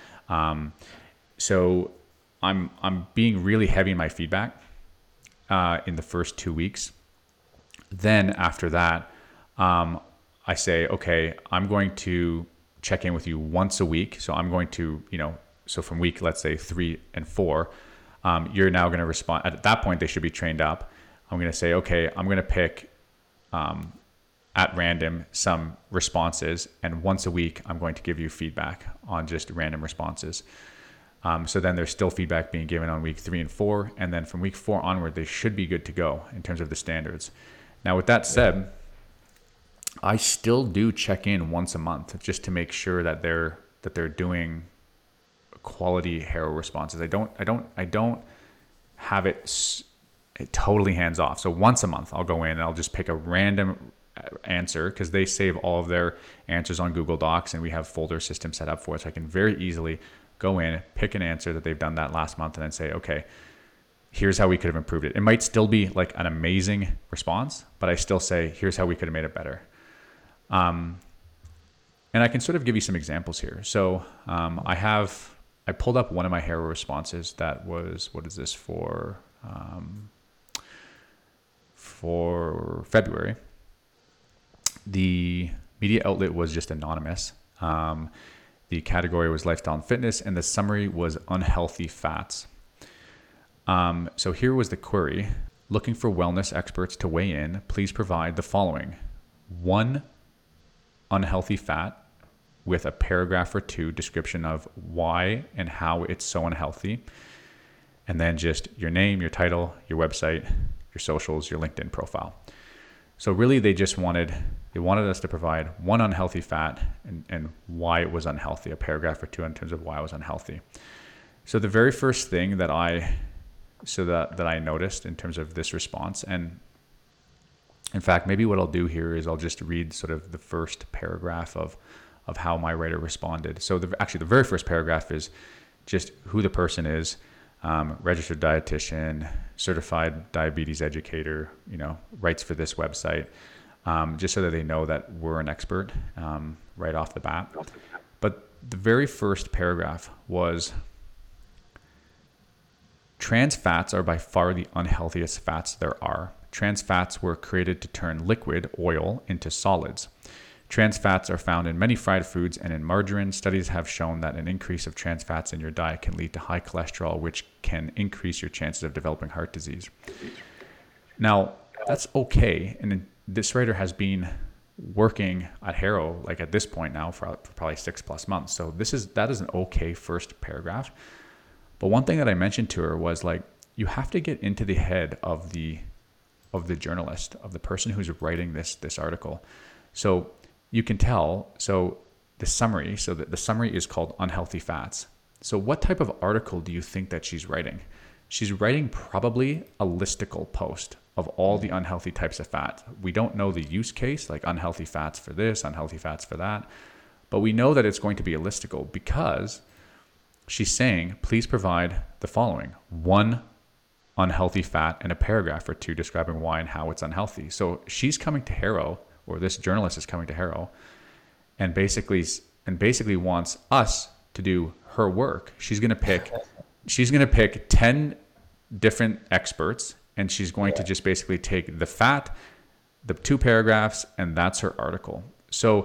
So I'm being really heavy in my feedback in the first 2 weeks. Then after that, I say, okay, I'm going to check in with you once a week. So I'm going to, so from week, let's say 3 and 4, You're now going to respond. At that point, they should be trained up. I'm going to say, okay, I'm going to pick at random some responses, and once a week, I'm going to give you feedback on just random responses. So then there's still feedback being given on week 3 and 4, and then from week 4 onward, they should be good to go in terms of the standards. Now, with that said, I still do check in once a month just to make sure that they're doing quality HARO responses. I don't have it totally hands off. So once a month, I'll go in and I'll just pick a random answer, because they save all of their answers on Google Docs, and we have folder system set up for it, so I can very easily go in, pick an answer that they've done that last month, and then say, okay, here's how we could have improved it. It might still be like an amazing response, but I still say, here's how we could have made it better. And I can sort of give you some examples here. So I pulled up one of my HARO responses that was, what is this for February. The media outlet was just anonymous. The category was lifestyle and fitness, and the summary was unhealthy fats. So here was the query. Looking for wellness experts to weigh in, please provide the following. 1 unhealthy fat with a paragraph or 2 description of why and how it's so unhealthy. And then just your name, your title, your website, your socials, your LinkedIn profile. So really they wanted us to provide 1 unhealthy fat and why it was unhealthy, a paragraph or 2 in terms of why it was unhealthy. So the very first thing that I noticed in terms of this response, and in fact, maybe what I'll do here is I'll just read sort of the first paragraph of how my writer responded. So the very first paragraph is just who the person is, registered dietitian, certified diabetes educator, writes for this website, just so that they know that we're an expert right off the bat. But the very first paragraph was, trans fats are by far the unhealthiest fats there are. Trans fats were created to turn liquid oil into solids. Trans fats are found in many fried foods and in margarine. Studies have shown that an increase of trans fats in your diet can lead to high cholesterol, which can increase your chances of developing heart disease. Now, that's okay. And this writer has been working at HARO, like at this point now, for probably 6+ months. So that is an okay first paragraph. But one thing that I mentioned to her was, like, you have to get into the head of the journalist, of the person who's writing this article. So you can tell, the summary is called Unhealthy Fats. So what type of article do you think that she's writing? She's writing probably a listicle post of all the unhealthy types of fat. We don't know the use case, like unhealthy fats for this, unhealthy fats for that, but we know that it's going to be a listicle because she's saying, please provide the following: 1 unhealthy fat and a paragraph or 2 describing why and how it's unhealthy. So she's coming to HARO, or this journalist is coming to HARO, and basically wants us to do her work. She's going to pick 10 different experts, and she's going to just basically take the fat, the 2 paragraphs, and that's her article. So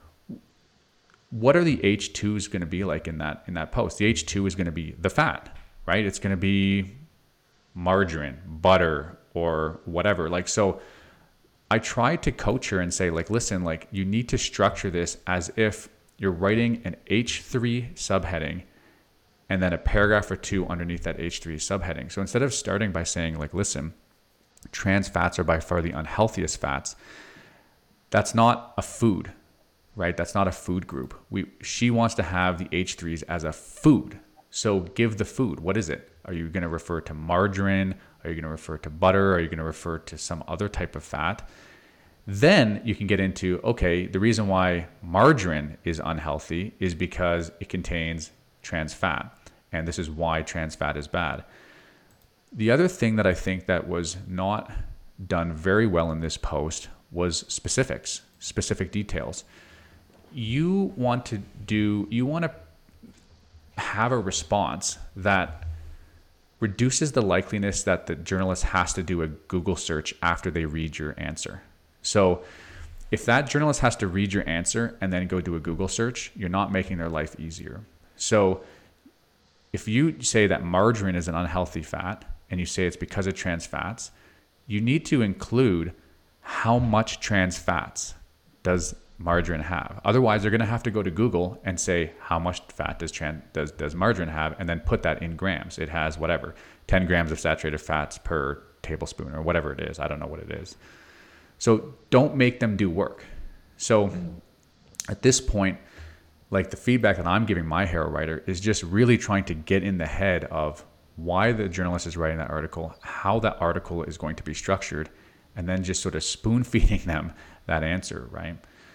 what are the H2s going to be like in that post? The H2 is going to be the fat, right? It's going to be margarine, butter, or whatever. Like, so I tried to coach her and say, like, listen, like, you need to structure this as if you're writing an H3 subheading and then a paragraph or 2 underneath that H3 subheading. So instead of starting by saying, like, listen, trans fats are by far the unhealthiest fats, that's not a food, right? That's not a food group. She wants to have the H3s as a food. So give the food. What is it? Are you going to refer to margarine? Are you going to refer to butter? Are you going to refer to some other type of fat? Then you can get into, okay, the reason why margarine is unhealthy is because it contains trans fat. And this is why trans fat is bad. The other thing that I think that was not done very well in this post was specific details. You want to have a response that reduces the likeliness that the journalist has to do a Google search after they read your answer. So if that journalist has to read your answer and then go do a Google search, you're not making their life easier. So if you say that margarine is an unhealthy fat and you say it's because of trans fats, you need to include how much trans fats does margarine have. Otherwise, they're going to have to go to Google and say how much fat does margarine have, and then put that in grams. It has whatever 10 grams of saturated fats per tablespoon or whatever it is. I don't know what it is. So don't make them do work. So at this point, like the feedback that I'm giving my hero writer is just really trying to get in the head of why the journalist is writing that article, how that article is going to be structured, and then just sort of spoon feeding them that answer, right?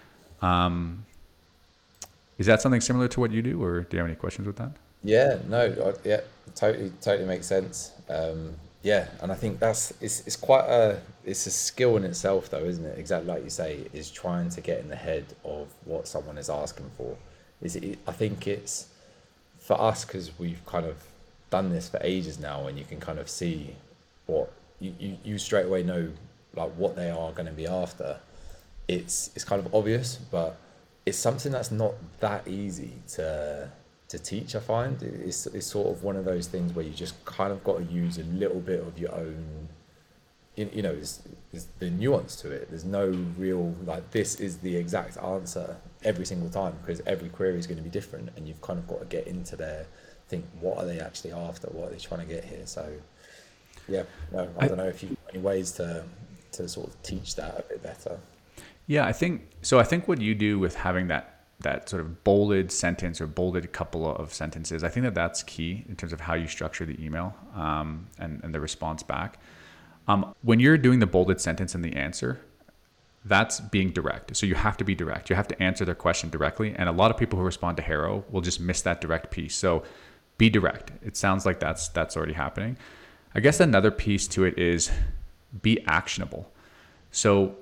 Is that something similar to what you do, or do you have any questions with that? Yeah, no, yeah, totally makes sense. Yeah, and I think it's quite it's a skill in itself, though, isn't it? Exactly like you say, is trying to get in the head of what someone is asking for. I think it's for us, because we've kind of done this for ages now, and you can kind of see what you straight away know, like what they are going to be after. It's kind of obvious, but it's something that's not that easy to teach. I find it's sort of one of those things where you just kind of got to use a little bit of your own, there's the nuance to it. There's no real, like, this is the exact answer every single time, because every query is going to be different, and you've kind of got to get into there, think, what are they actually after, what are they trying to get here? So yeah, no, I don't know if you've got any ways to sort of teach that a bit better. Yeah, I think what you do with having that sort of bolded sentence or bolded couple of sentences, I think that's key in terms of how you structure the email and the response back. When you're doing the bolded sentence and the answer, that's being direct. So you have to be direct. You have to answer their question directly. And a lot of people who respond to Haro will just miss that direct piece. So be direct. It sounds like that's already happening. I guess another piece to it is be actionable. So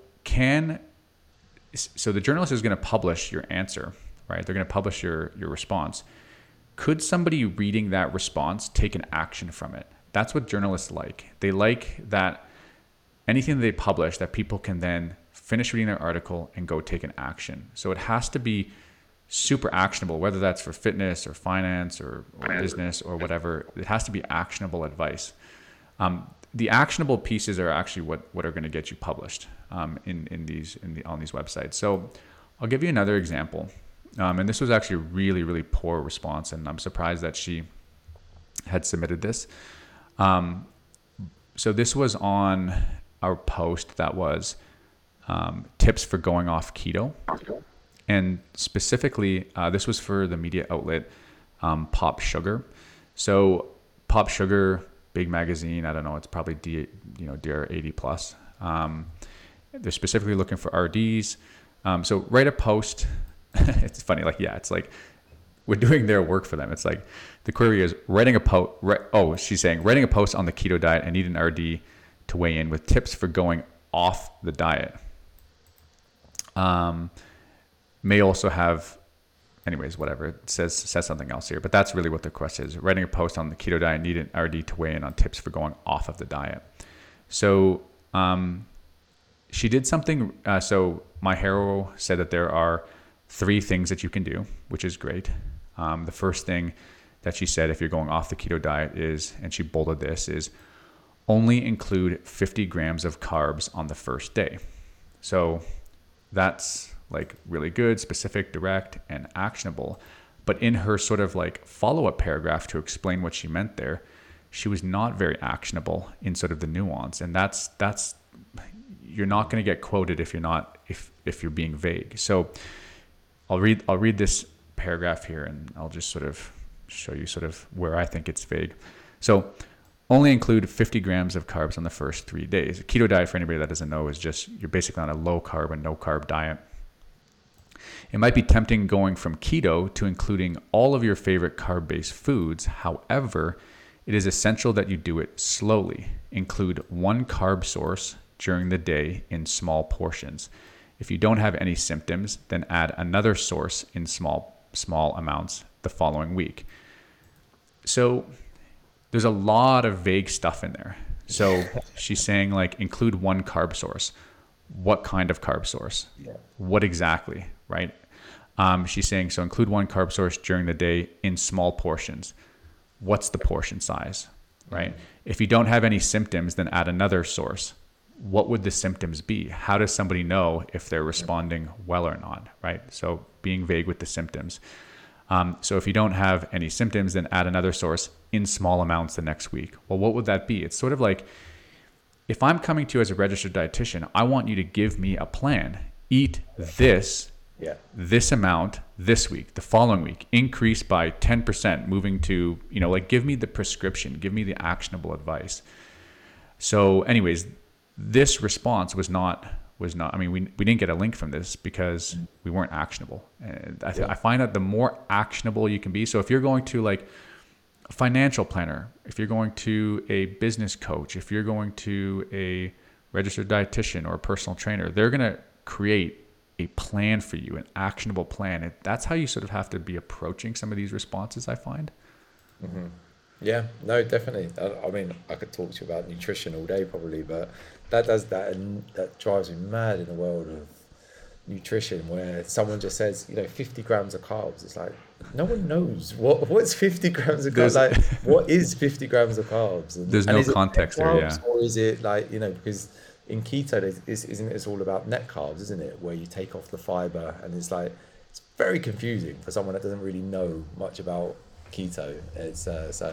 the journalist is going to publish your answer, right? They're going to publish your response. Could somebody reading that response take an action from it? That's what journalists like. They like that anything that they publish, that people can then finish reading their article and go take an action. So it has to be super actionable, whether that's for fitness or finance or business or whatever. It has to be actionable advice. The actionable pieces are actually what are going to get you published on these websites. So I'll give you another example. And this was actually a really, really poor response, and I'm surprised that she had submitted this. So this was on our post that was tips for going off keto. And specifically, this was for the media outlet Pop Sugar. So Pop Sugar, big magazine, I don't know, it's probably DR 80 plus. They're specifically looking for RDs. So write a post. It's funny, it's like we're doing their work for them. It's like the query is writing a post. She's saying writing a post on the keto diet and need an RD to weigh in with tips for going off the diet. May also have, anyways, whatever. It says something else here, but that's really what the question is. Writing a post on the keto diet, need an RD to weigh in on tips for going off of the diet. So she did something. So my hero said that there are 3 things that you can do, which is great. The first thing that she said, if you're going off the keto diet, is, and she bolded this, is only include 50 grams of carbs on the first day. So that's like really good, specific, direct, and actionable. But in her sort of like follow-up paragraph to explain what she meant there, she was not very actionable in sort of the nuance. And that's you're not going to get quoted if you're being vague. So I'll read this paragraph here, and I'll just sort of show you sort of where I think it's vague. So only include 50 grams of carbs on the first 3 days. A keto diet, for anybody that doesn't know, is just you're basically on a low carb and no carb diet. It might be tempting going from keto to including all of your favorite carb-based foods. However, it is essential that you do it slowly. Include one carb source during the day in small portions. If you don't have any symptoms, then add another source in small amounts the following week. So there's a lot of vague stuff in there. So she's saying like include one carb source. What kind of carb source? Yeah. What exactly, right? She's saying so include one carb source during the day in small portions. what's the portion size, right? If you don't have any symptoms, then add another source. What would the symptoms be? How does somebody know if they're responding well or not, right? So being vague with the symptoms. So if you don't have any symptoms, then add another source in small amounts the next week. Well, what would that be? It's sort of like, if I'm coming to you as a registered dietitian, I want you to give me a plan. Eat this amount this week, the following week, increase by 10%, moving to, like, give me the prescription, give me the actionable advice. So anyways, this response was not, I mean, we didn't get a link from this because we weren't actionable. And I find that the more actionable you can be, so if you're going to like a financial planner, if you're going to a business coach, if you're going to a registered dietitian or a personal trainer, they're going to create a plan for you, an actionable plan. That's how you sort of have to be approaching some of these responses, I find. Mm-hmm. Yeah, no, definitely. I mean, I could talk to you about nutrition all day probably, but that does that, and that drives me mad in the world of nutrition, where someone just says, 50 grams of carbs. It's like, no one knows what's 50 grams of carbs. Like, what is 50 grams of carbs? And there's no context there, yeah. Or is it like, because in keto, isn't it all about net carbs, isn't it? Where you take off the fiber, and it's very confusing for someone that doesn't really know much about keto. It's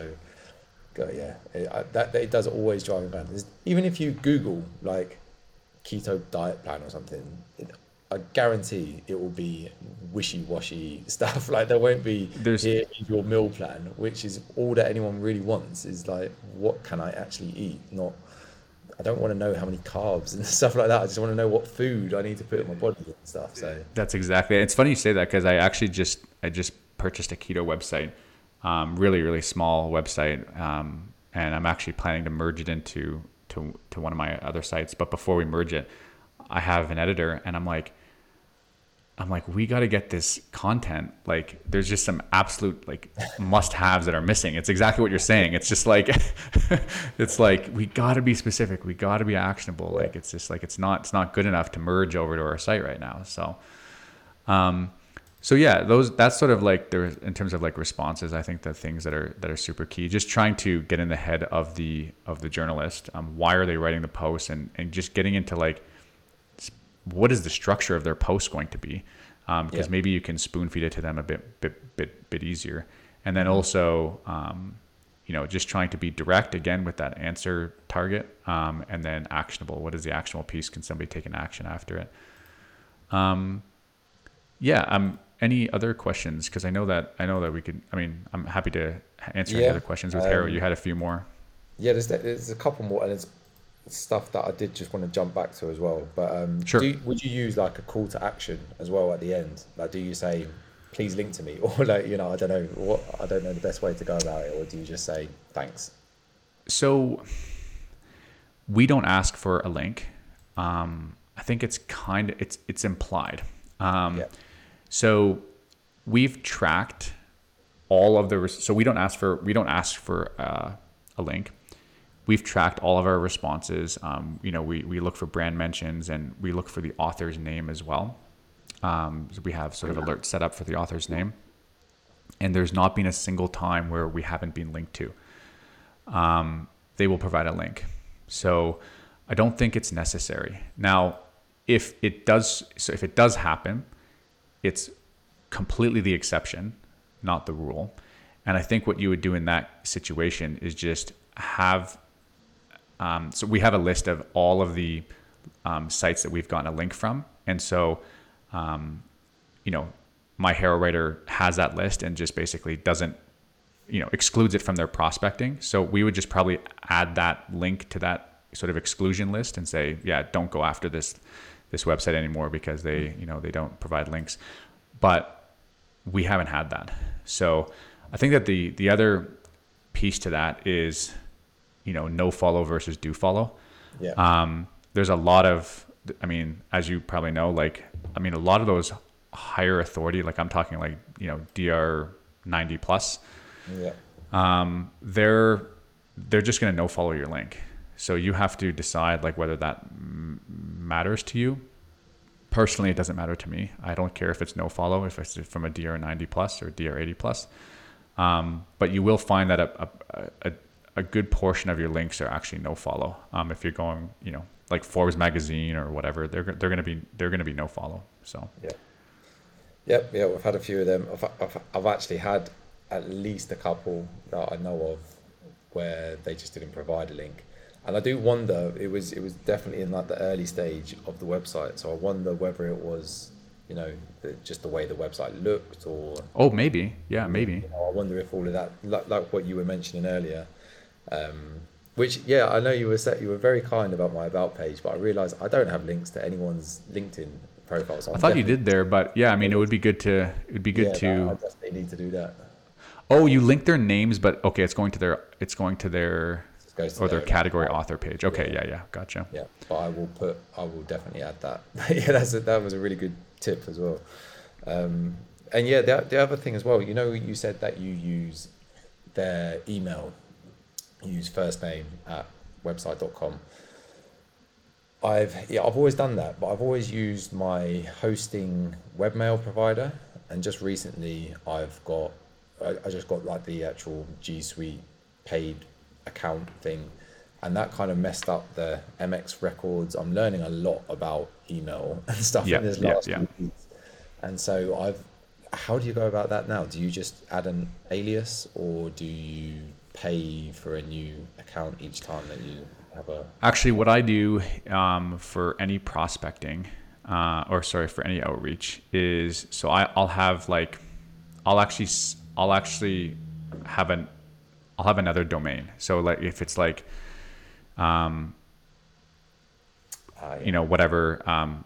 it does always drive me mad. Even if you Google like keto diet plan or something, I guarantee it will be wishy-washy stuff. Like, there won't be here is your meal plan, which is all that anyone really wants, is like, what can I actually eat? Not, I don't want to know how many carbs and stuff like that. I just want to know what food I need to put in my body and stuff. So that's exactly it. It's funny you say that, because I just purchased a keto website, really, really small website, and I'm actually planning to merge it into one of my other sites. But before we merge it, I have an editor, and I'm like, we got to get this content. Like, there's just some absolute like must-haves that are missing. It's exactly what you're saying. It's just like, it's like, we got to be specific. We got to be actionable. Like, it's just like, it's not good enough to merge over to our site right now. So yeah, that's sort of like in terms of like responses, I think the things that are super key, just trying to get in the head of the journalist. Why are they writing the post, and just getting into like, what is the structure of their post going to be? Because maybe you can spoon feed it to them a bit easier. And then also, just trying to be direct again with that answer target, and then actionable. What is the actionable piece? Can somebody take an action after it? Any other questions? Because I know that we could. I mean, I'm happy to answer any other questions with Harold. You had a few more. Yeah, there's a couple more, and it's stuff that I did just want to jump back to as well. But sure. Would you use like a call to action as well at the end? Like, do you say, please link to me, or like, I don't know the best way to go about it, or do you just say thanks? So we don't ask for a link. I think it's it's implied. So we've tracked all of the, so we don't ask for a link. We've tracked all of our responses. We look for brand mentions, and we look for the author's name as well. So we have sort of alerts set up for the author's name, and there's not been a single time where we haven't been linked to. They will provide a link. So I don't think it's necessary. Now, if it does happen, it's completely the exception, not the rule. And I think what you would do in that situation is just have, so we have a list of all of the sites that we've gotten a link from. And so, my Hero Writer has that list and just basically doesn't, excludes it from their prospecting. So we would just probably add that link to that sort of exclusion list and say, yeah, don't go after this website anymore because they don't provide links. But we haven't had that. So I think that the other piece to that is, no follow versus do follow. Yeah. There's a lot of, as you probably know, a lot of those higher authority, like I'm talking like, DR 90 plus, they're just going to no follow your link. So you have to decide like whether that matters to you. Personally, it doesn't matter to me. I don't care if it's no follow, if it's from a DR 90 plus or DR 80 plus. But you will find that a good portion of your links are actually no follow. If you're going, like Forbes magazine or whatever, they're going to be no follow. So yeah, we've had a few of them. I've actually had at least a couple that I know of where they just didn't provide a link. And I do wonder, it was definitely in like the early stage of the website. So I wonder whether it was, just the way the website looked, or maybe, maybe. I wonder if all of that, like what you were mentioning earlier, which I know you were very kind about my about page, but I realized I don't have links to anyone's LinkedIn profile. So I thought you did there, but yeah, I mean, it would be good to. I definitely need to do that. Oh, you link their names, but okay, it's going to their their category author page. Okay, yeah, gotcha. Yeah, but I will definitely add that. Yeah, that was a really good tip as well. And yeah, the other thing as well, you said that you use their email, you use first name at website.com. I've always done that, but I've always used my hosting webmail provider, and just recently I just got like the actual G Suite paid account thing, and that kind of messed up the MX records. I'm learning a lot about email and stuff in this last few weeks, and so how do you go about that now? Do you just add an alias, or do you pay for a new account each time that you have a... Actually, what I do for any prospecting, for any outreach is, so I'll have like, I'll actually have another domain. So like if it's like, whatever,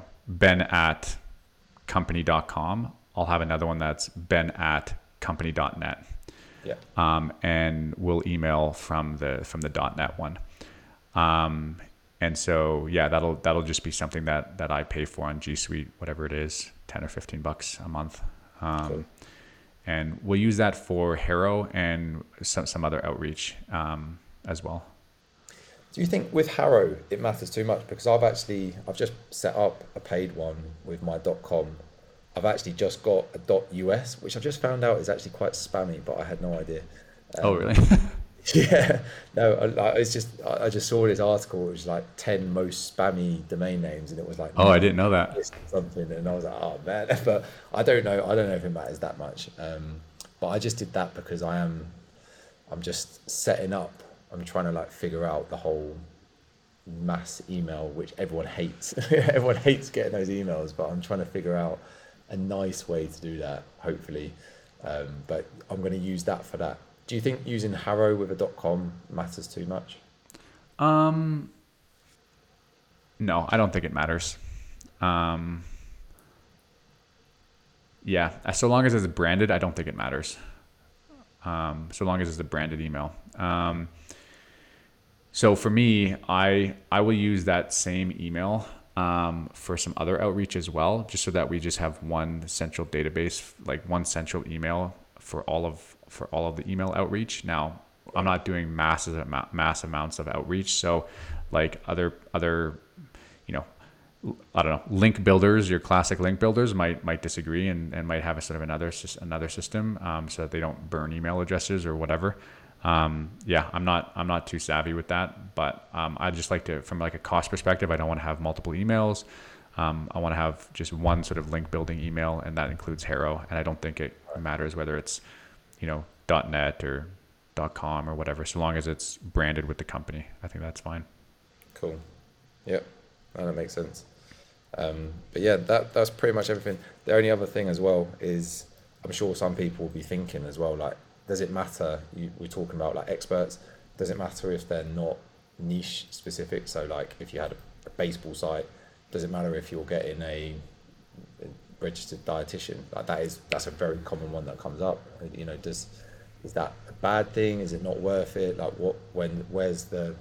ben@company.com, I'll have another one that's ben@company.net. Yeah. And we'll email from the .net one. And so, that'll just be something that I pay for on G Suite, whatever it is, $10 or $15 a month. Cool. And we'll use that for Haro and some other outreach as well. Do you think with Haro it matters too much? Because I've just set up a paid one with my .com. I've actually just got a .us, which I've just found out is actually quite spammy, but I had no idea. Oh, really? Yeah. No, I just saw this article. It was like 10 most spammy domain names, and it was like... Oh, I didn't know that. Something, and I was like, oh man. But I don't know if it matters that much. But I just did that because I'm just setting up. I'm trying to like figure out the whole mass email, which everyone hates. Everyone hates getting those emails, but I'm trying to figure out a nice way to do that, hopefully. But I'm going to use that for that. Do you think using Haro with a .com matters too much? No, I don't think it matters. So long as it's branded, I don't think it matters. So long as it's a branded email. So for me, I will use that same email for some other outreach as well, just so that we just have one central database, like one central email for all of the email outreach. Now, I'm not doing mass amounts of outreach, so like other I don't know, link builders, your classic link builders might disagree and might have a sort of another system so that they don't burn email addresses or whatever. I'm not too savvy with that, but I just like to, from like a cost perspective, I don't want to have multiple emails. I want to have just one sort of link building email, and that includes Haro. And I don't think it matters whether it's .net or .com or whatever, so long as it's branded with the company. I think that's fine. Cool. Yep. That makes sense. But yeah, that's pretty much everything. The only other thing as well is, I'm sure some people will be thinking as well, like, does it matter? We're talking about like experts. Does it matter if they're not niche specific? So like if you had a baseball site, does it matter if you're getting a registered dietitian? Like that's a very common one that comes up. Is that a bad thing? Is it not worth it? Like where's the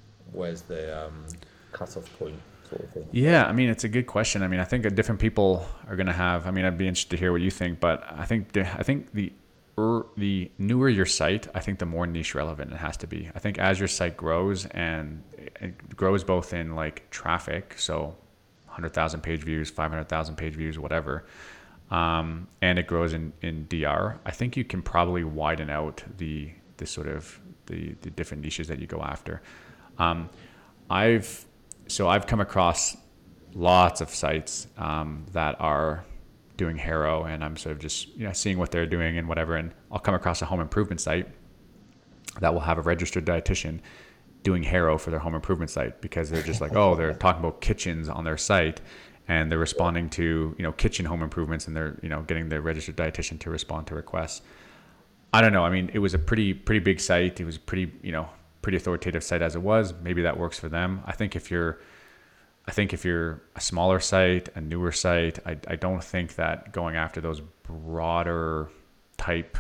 cutoff point sort of thing? Yeah, I mean, it's a good question. I mean, I think different people are going to have, I mean, I'd be interested to hear what you think, but I think the newer your site, I think the more niche relevant it has to be. I think as your site grows, and it grows both in like traffic, so 100,000 page views, 500,000 page views, whatever, and it grows in DR, I think you can probably widen out the sort of the different niches that you go after. I've come across lots of sites that are doing Haro, and I'm sort of just seeing what they're doing and whatever. And I'll come across a home improvement site that will have a registered dietitian doing Haro for their home improvement site, because they're just like, oh, they're talking about kitchens on their site, and they're responding to kitchen home improvements, and they're getting the registered dietitian to respond to requests. I don't know. I mean, it was a pretty big site. It was pretty authoritative site as it was. Maybe that works for them. I think if you're a smaller site, a newer site, I don't think that going after those broader type,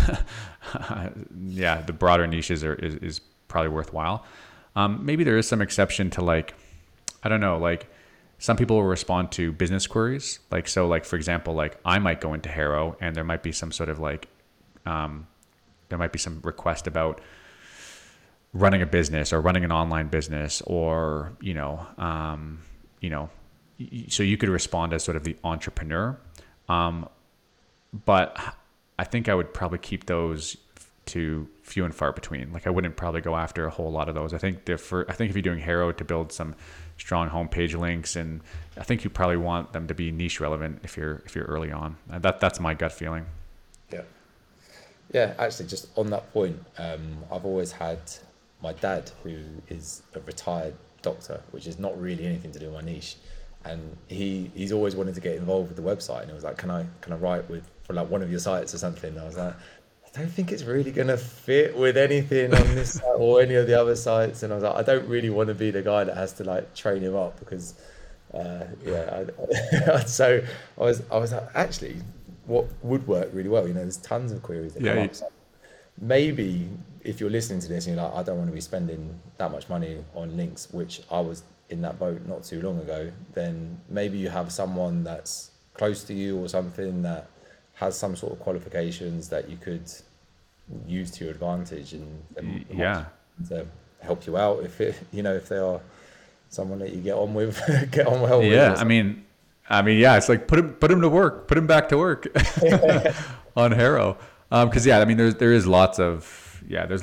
the broader niches is probably worthwhile. Maybe there is some exception to, like, I don't know, like some people will respond to business queries. Like, so like, for example, like I might go into Haro and there might be some sort of like, there might be some request about running a business or running an online business, or, so you could respond as sort of the entrepreneur. But I think I would probably keep those to few and far between. Like I wouldn't probably go after a whole lot of those. I think if you're doing Haro to build some strong homepage links, and I think you probably want them to be niche relevant if you're early on. That's my gut feeling. Yeah, actually, just on that point, I've always had my dad, who is a retired doctor, which is not really anything to do with my niche, and he's always wanted to get involved with the website, and he was like, can I write for like one of your sites or something? And I was like, I don't think it's really going to fit with anything on this site or any of the other sites. And I was like, I don't really want to be the guy that has to like train him up, because so I was like, actually, what would work really well, there's tons of queries that come up. So maybe if you're listening to this and you're like, I don't want to be spending that much money on links, which I was in that boat not too long ago, then maybe you have someone that's close to you or something that has some sort of qualifications that you could use to your advantage, and to help you out if they are someone that you get on with well with. Yeah, I mean, it's like put him to work, put him back to work on Haro. Because I mean, there's lots of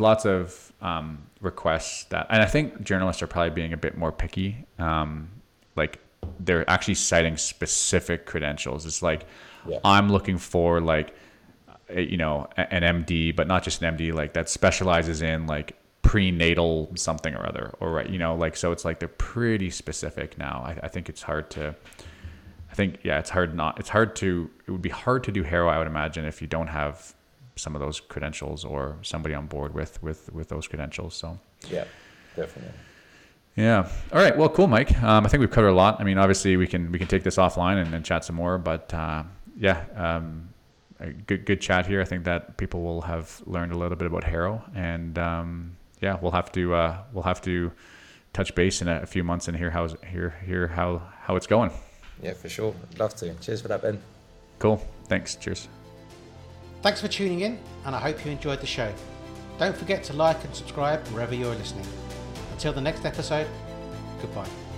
requests that, and I think journalists are probably being a bit more picky. Like they're actually citing specific credentials. It's like, I'm looking for like, an MD, but not just an MD, like that specializes in like prenatal something or other, or right, so it's like they're pretty specific now. I think it's hard to. It would be hard to do Haro, I would imagine, if you don't have some of those credentials or somebody on board with those credentials. So yeah, definitely. Yeah. All right. Well, cool, Mike. I think we've covered a lot. I mean, obviously we can take this offline and chat some more, but a good chat here. I think that people will have learned a little bit about Haro, and we'll have to touch base in a few months and hear how it's going. Yeah, for sure. I'd love to. Cheers for that, Ben. Cool. Thanks. Cheers. Thanks for tuning in, and I hope you enjoyed the show. Don't forget to like and subscribe wherever you're listening. Until the next episode, goodbye.